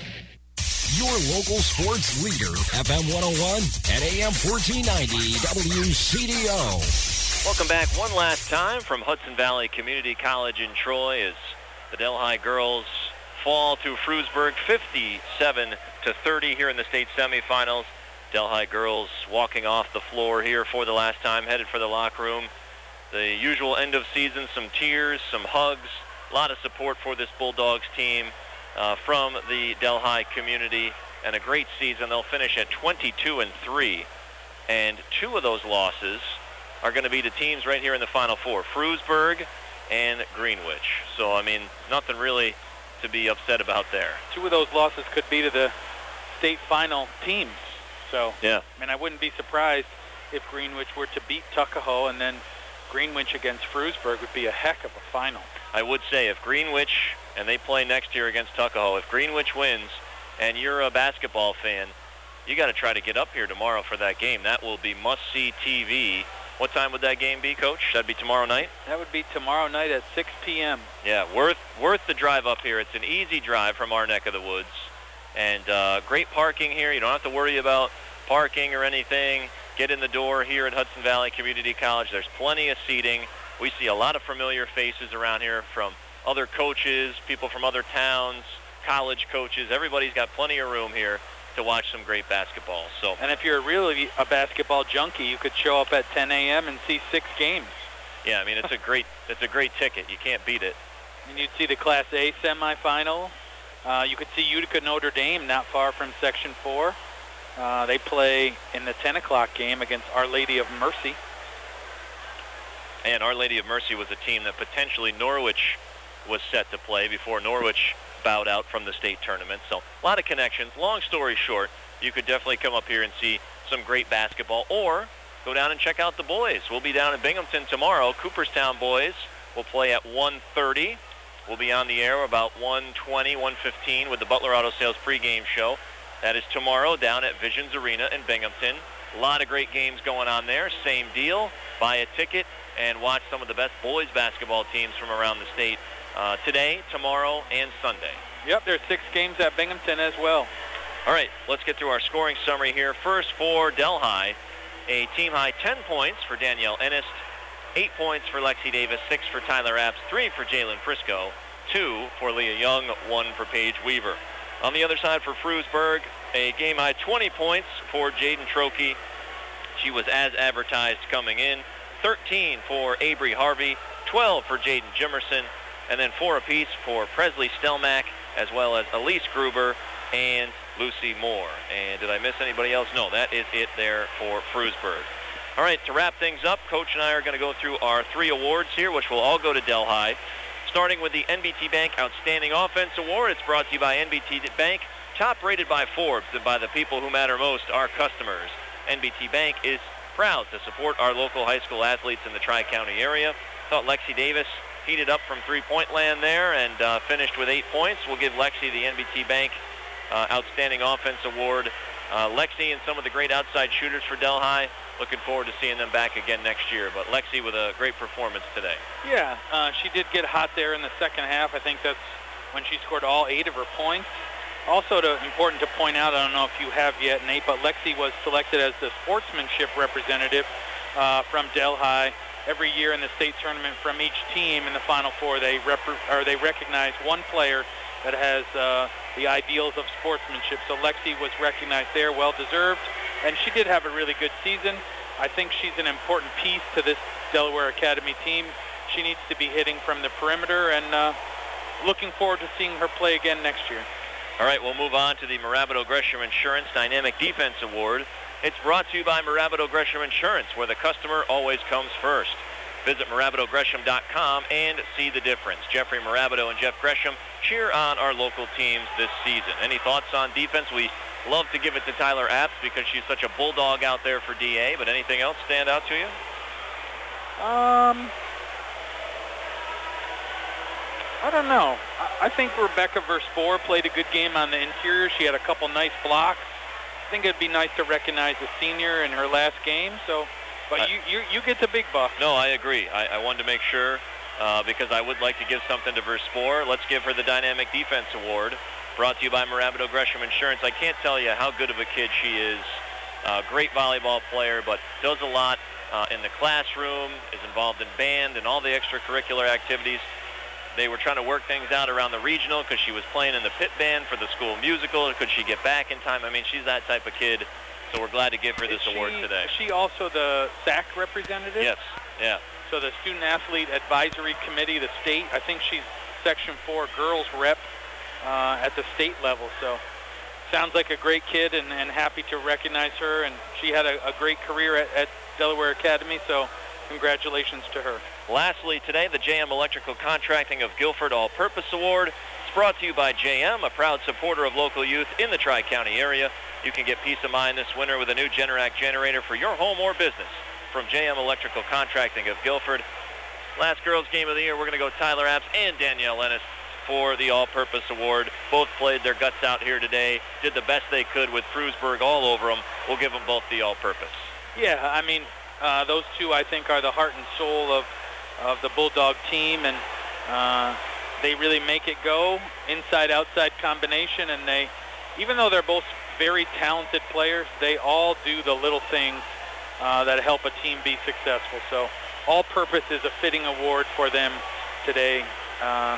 B: Your local sports leader, F M one oh one and A M fourteen ninety W C D O.
C: Welcome back one last time from Hudson Valley Community College in Troy as the Delhi girls fall to Frewsburg fifty-seven to thirty here in the state semifinals. Delhi girls walking off the floor here for the last time, headed for the locker room. The usual end of season, some tears, some hugs, a lot of support for this Bulldogs team uh, from the Delhi community, and a great season. They'll finish at twenty-two and three, and two of those losses are going to be the teams right here in the Final Four, Frewsburg and Greenwich. So, I mean, nothing really to be upset about there.
D: Two of those losses could be to the state final teams. So,
C: yeah.
D: I mean, I wouldn't be surprised if Greenwich were to beat Tuckahoe, and then Greenwich against Frewsburg would be a heck of a final.
C: I would say if Greenwich, and they play next year against Tuckahoe, if Greenwich wins and you're a basketball fan, you got to try to get up here tomorrow for that game. That will be must-see T V. What time would that game be, Coach? That'd be tomorrow night?
D: That would be tomorrow night at six p.m.
C: Yeah, worth worth the drive up here. It's an easy drive from our neck of the woods. And uh, great parking here. You don't have to worry about parking or anything. Get in the door here at Hudson Valley Community College. There's plenty of seating. We see a lot of familiar faces around here from other coaches, people from other towns, college coaches. Everybody's got plenty of room here to watch some great basketball. So,
D: and if you're really a basketball junkie, you could show up at ten a.m. and see six games.
C: Yeah, I mean, it's a great it's a great ticket. You can't beat it.
D: And you'd see the Class A semifinal. Uh, you could see Utica Notre Dame not far from Section four. Uh, they play in the ten o'clock game against Our Lady of Mercy.
C: And Our Lady of Mercy was a team that potentially Norwich was set to play before Norwich bowed out from the state tournament. So a lot of connections. Long story short, you could definitely come up here and see some great basketball, or go down and check out the boys. We'll be down in Binghamton tomorrow. Cooperstown boys will play at one thirty. We'll be on the air about one twenty, one fifteen with the Butler Auto Sales pregame show. That is tomorrow down at Visions Arena in Binghamton. A lot of great games going on there. Same deal. Buy a ticket and watch some of the best boys basketball teams from around the state uh, today, tomorrow, and Sunday.
D: Yep, there's six games at Binghamton as well.
C: All right, let's get through our scoring summary here. First for Delhi, a team-high ten points for Danielle Ennis, eight points for Lexi Davis, six for Tyler Apps, three for Jalen Frisco, two for Leah Young, one for Paige Weaver. On the other side for Frewsburg, a game-high twenty points for Jaden Trokey. She was as advertised coming in. thirteen for Avery Harvey, twelve for Jaden Jimerson, and then four apiece for Presley Stelmack, as well as Elise Gruber and Lucy Moore. And did I miss anybody else? No, that is it there for Frewsburg. All right, to wrap things up, Coach and I are going to go through our three awards here, which will all go to Delhi. Starting with the N B T Bank Outstanding Offense Award. It's brought to you by N B T Bank, top rated by Forbes and by the people who matter most, our customers. N B T Bank is proud to support our local high school athletes in the Tri-County area. Thought Lexi Davis heated up from three-point land there and uh, finished with eight points. We'll give Lexi the N B T Bank uh, Outstanding Offense Award. Uh, Lexi and some of the great outside shooters for Delhi. Looking forward to seeing them back again next year. But Lexi with a great performance today.
D: Yeah, uh, she did get hot there in the second half. I think that's when she scored all eight of her points. Also to, important to point out, I don't know if you have yet, Nate, but Lexi was selected as the sportsmanship representative uh, from Delhi. Every year in the state tournament from each team in the Final Four, they, rep- or they recognize one player that has uh, the ideals of sportsmanship. So Lexi was recognized there, well-deserved, and she did have a really good season. I think she's an important piece to this Delaware Academy team. She needs to be hitting from the perimeter, and uh, looking forward to seeing her play again next year.
C: All right, we'll move on to the Mirabito Gresham Insurance Dynamic Defense Award. It's brought to you by Mirabito Gresham Insurance, where the customer always comes first. Visit Mirabito Gresham dot com and see the difference. Jeffrey Mirabito and Jeff Gresham cheer on our local teams this season. Any thoughts on defense? We love to give it to Tyler Apps because she's such a bulldog out there for D A, but anything else stand out to you?
D: Um, I don't know. I think Rebecca Verspoor played a good game on the interior. She had a couple nice blocks. I think it'd be nice to recognize a senior in her last game. So, but uh, you, you you get the big buck.
C: No, I agree. I, I wanted to make sure uh, because I would like to give something to Verspoor. Let's give her the Dynamic Defense Award, brought to you by Mirabito Gresham Insurance. I can't tell you how good of a kid she is. Uh, great volleyball player, but does a lot uh, in the classroom, is involved in band and all the extracurricular activities. They were trying to work things out around the regional because she was playing in the pit band for the school musical. Could she get back in time? I mean, she's that type of kid, so we're glad to give her this
D: is
C: award
D: she,
C: today.
D: Is she also the S A C representative?
C: Yes, yeah.
D: So the Student Athlete Advisory Committee, the state, I think she's Section four girls rep uh, at the state level. So sounds like a great kid, and, and happy to recognize her. And she had a, a great career at, at Delaware Academy, so congratulations to her.
C: Lastly, today, the J M Electrical Contracting of Guilford All-Purpose Award. It's brought to you by J M, a proud supporter of local youth in the Tri-County area. You can get peace of mind this winter with a new Generac generator for your home or business from J M Electrical Contracting of Guilford. Last girls' game of the year, we're going to go Tyler Apps and Danielle Ennis for the All-Purpose Award. Both played their guts out here today, did the best they could with Frewsburg all over them. We'll give them both the All-Purpose.
D: Yeah, I mean, uh, those two, I think, are the heart and soul of of the Bulldog team, and uh, they really make it go, inside-outside combination, and they, even though they're both very talented players, they all do the little things uh, that help a team be successful. So All-Purpose is a fitting award for them today uh,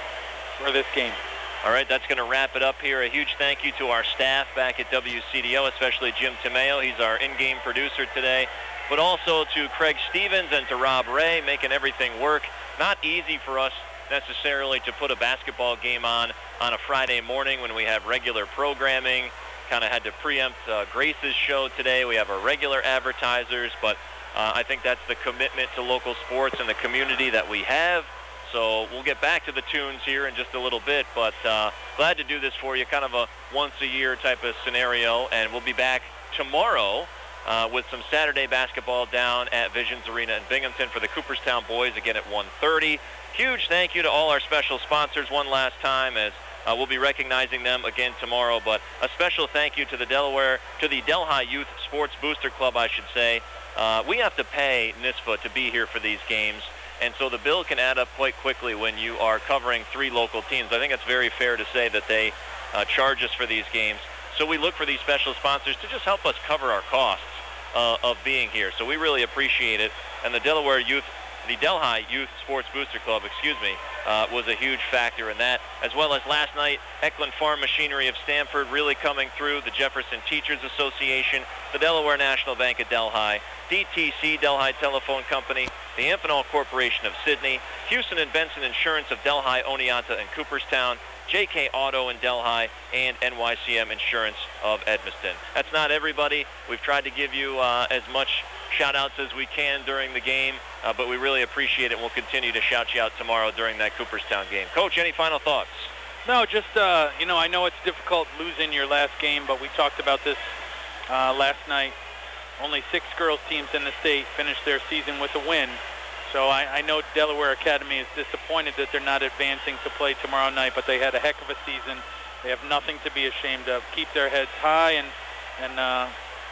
D: for this game.
C: All right, that's going to wrap it up here. A huge thank you to our staff back at W C D O, especially Jim Tomeo. He's our in-game producer today. But also to Craig Stevens and to Rob Ray, making everything work. Not easy for us necessarily to put a basketball game on on a Friday morning when we have regular programming. Kind of had to preempt uh, Grace's show today. We have our regular advertisers, but uh, I think that's the commitment to local sports and the community that we have. So we'll get back to the tunes here in just a little bit, but uh, glad to do this for you, kind of a once-a-year type of scenario, and we'll be back tomorrow uh, with some Saturday basketball down at Visions Arena in Binghamton for the Cooperstown boys again at one thirty. Huge thank you to all our special sponsors one last time, as uh, we'll be recognizing them again tomorrow. But a special thank you to the Delaware, to the Delhi Youth Sports Booster Club, I should say. Uh, we have to pay N I S F A to be here for these games, and so the bill can add up quite quickly when you are covering three local teams. I think it's very fair to say that they uh, charge us for these games. So we look for these special sponsors to just help us cover our costs uh, of being here. So we really appreciate it. And the Delaware Youth, the Delhi Youth Sports Booster Club, excuse me, uh, was a huge factor in that. As well as last night, Eklund Farm Machinery of Stamford really coming through, the Jefferson Teachers Association, the Delaware National Bank of Delhi, D T C Delhi Telephone Company, the Amphenol Corporation of Sydney, Houston and Benson Insurance of Delhi, Oneonta, and Cooperstown, J K Auto in Delhi, and N Y C M Insurance of Edmiston. That's not everybody. We've tried to give you uh, as much shout-outs as we can during the game, uh, but we really appreciate it, and we'll continue to shout you out tomorrow during that Cooperstown game. Coach, any final thoughts?
D: No, just, uh, you know, I know it's difficult losing your last game, but we talked about this uh, last night. Only six girls teams in the state finished their season with a win. So I, I know Delaware Academy is disappointed that they're not advancing to play tomorrow night, but they had a heck of a season. They have nothing to be ashamed of. Keep their heads high, and, and uh,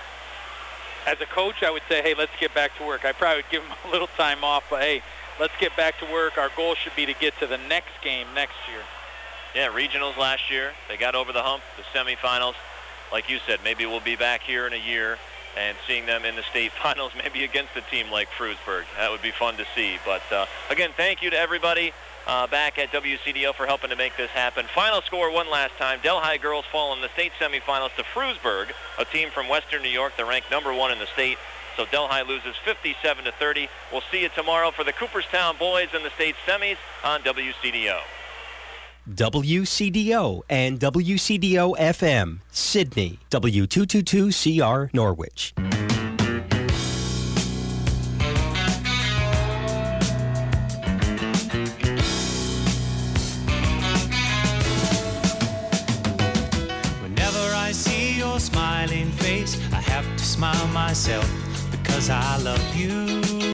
D: as a coach, I would say, hey, let's get back to work. I probably would give them a little time off, but hey, let's get back to work. Our goal should be to get to the next game next year.
C: Yeah, regionals last year, they got over the hump, the semifinals. Like you said, maybe we'll be back here in a year and seeing them in the state finals, maybe against a team like Frewsburg. That would be fun to see. But uh, again, thank you to everybody uh, back at W C D O for helping to make this happen. Final score one last time. Delhi girls fall in the state semifinals to Frewsburg, a team from Western New York. They're ranked number one in the state. So Delhi loses fifty-seven to thirty. We'll see you tomorrow for the Cooperstown boys in the state semis on W C D O.
F: W C D O and W C D O F M, Sydney, W two twenty-two C R Norwich.
U: Whenever I see your smiling face, I have to smile myself because I love you.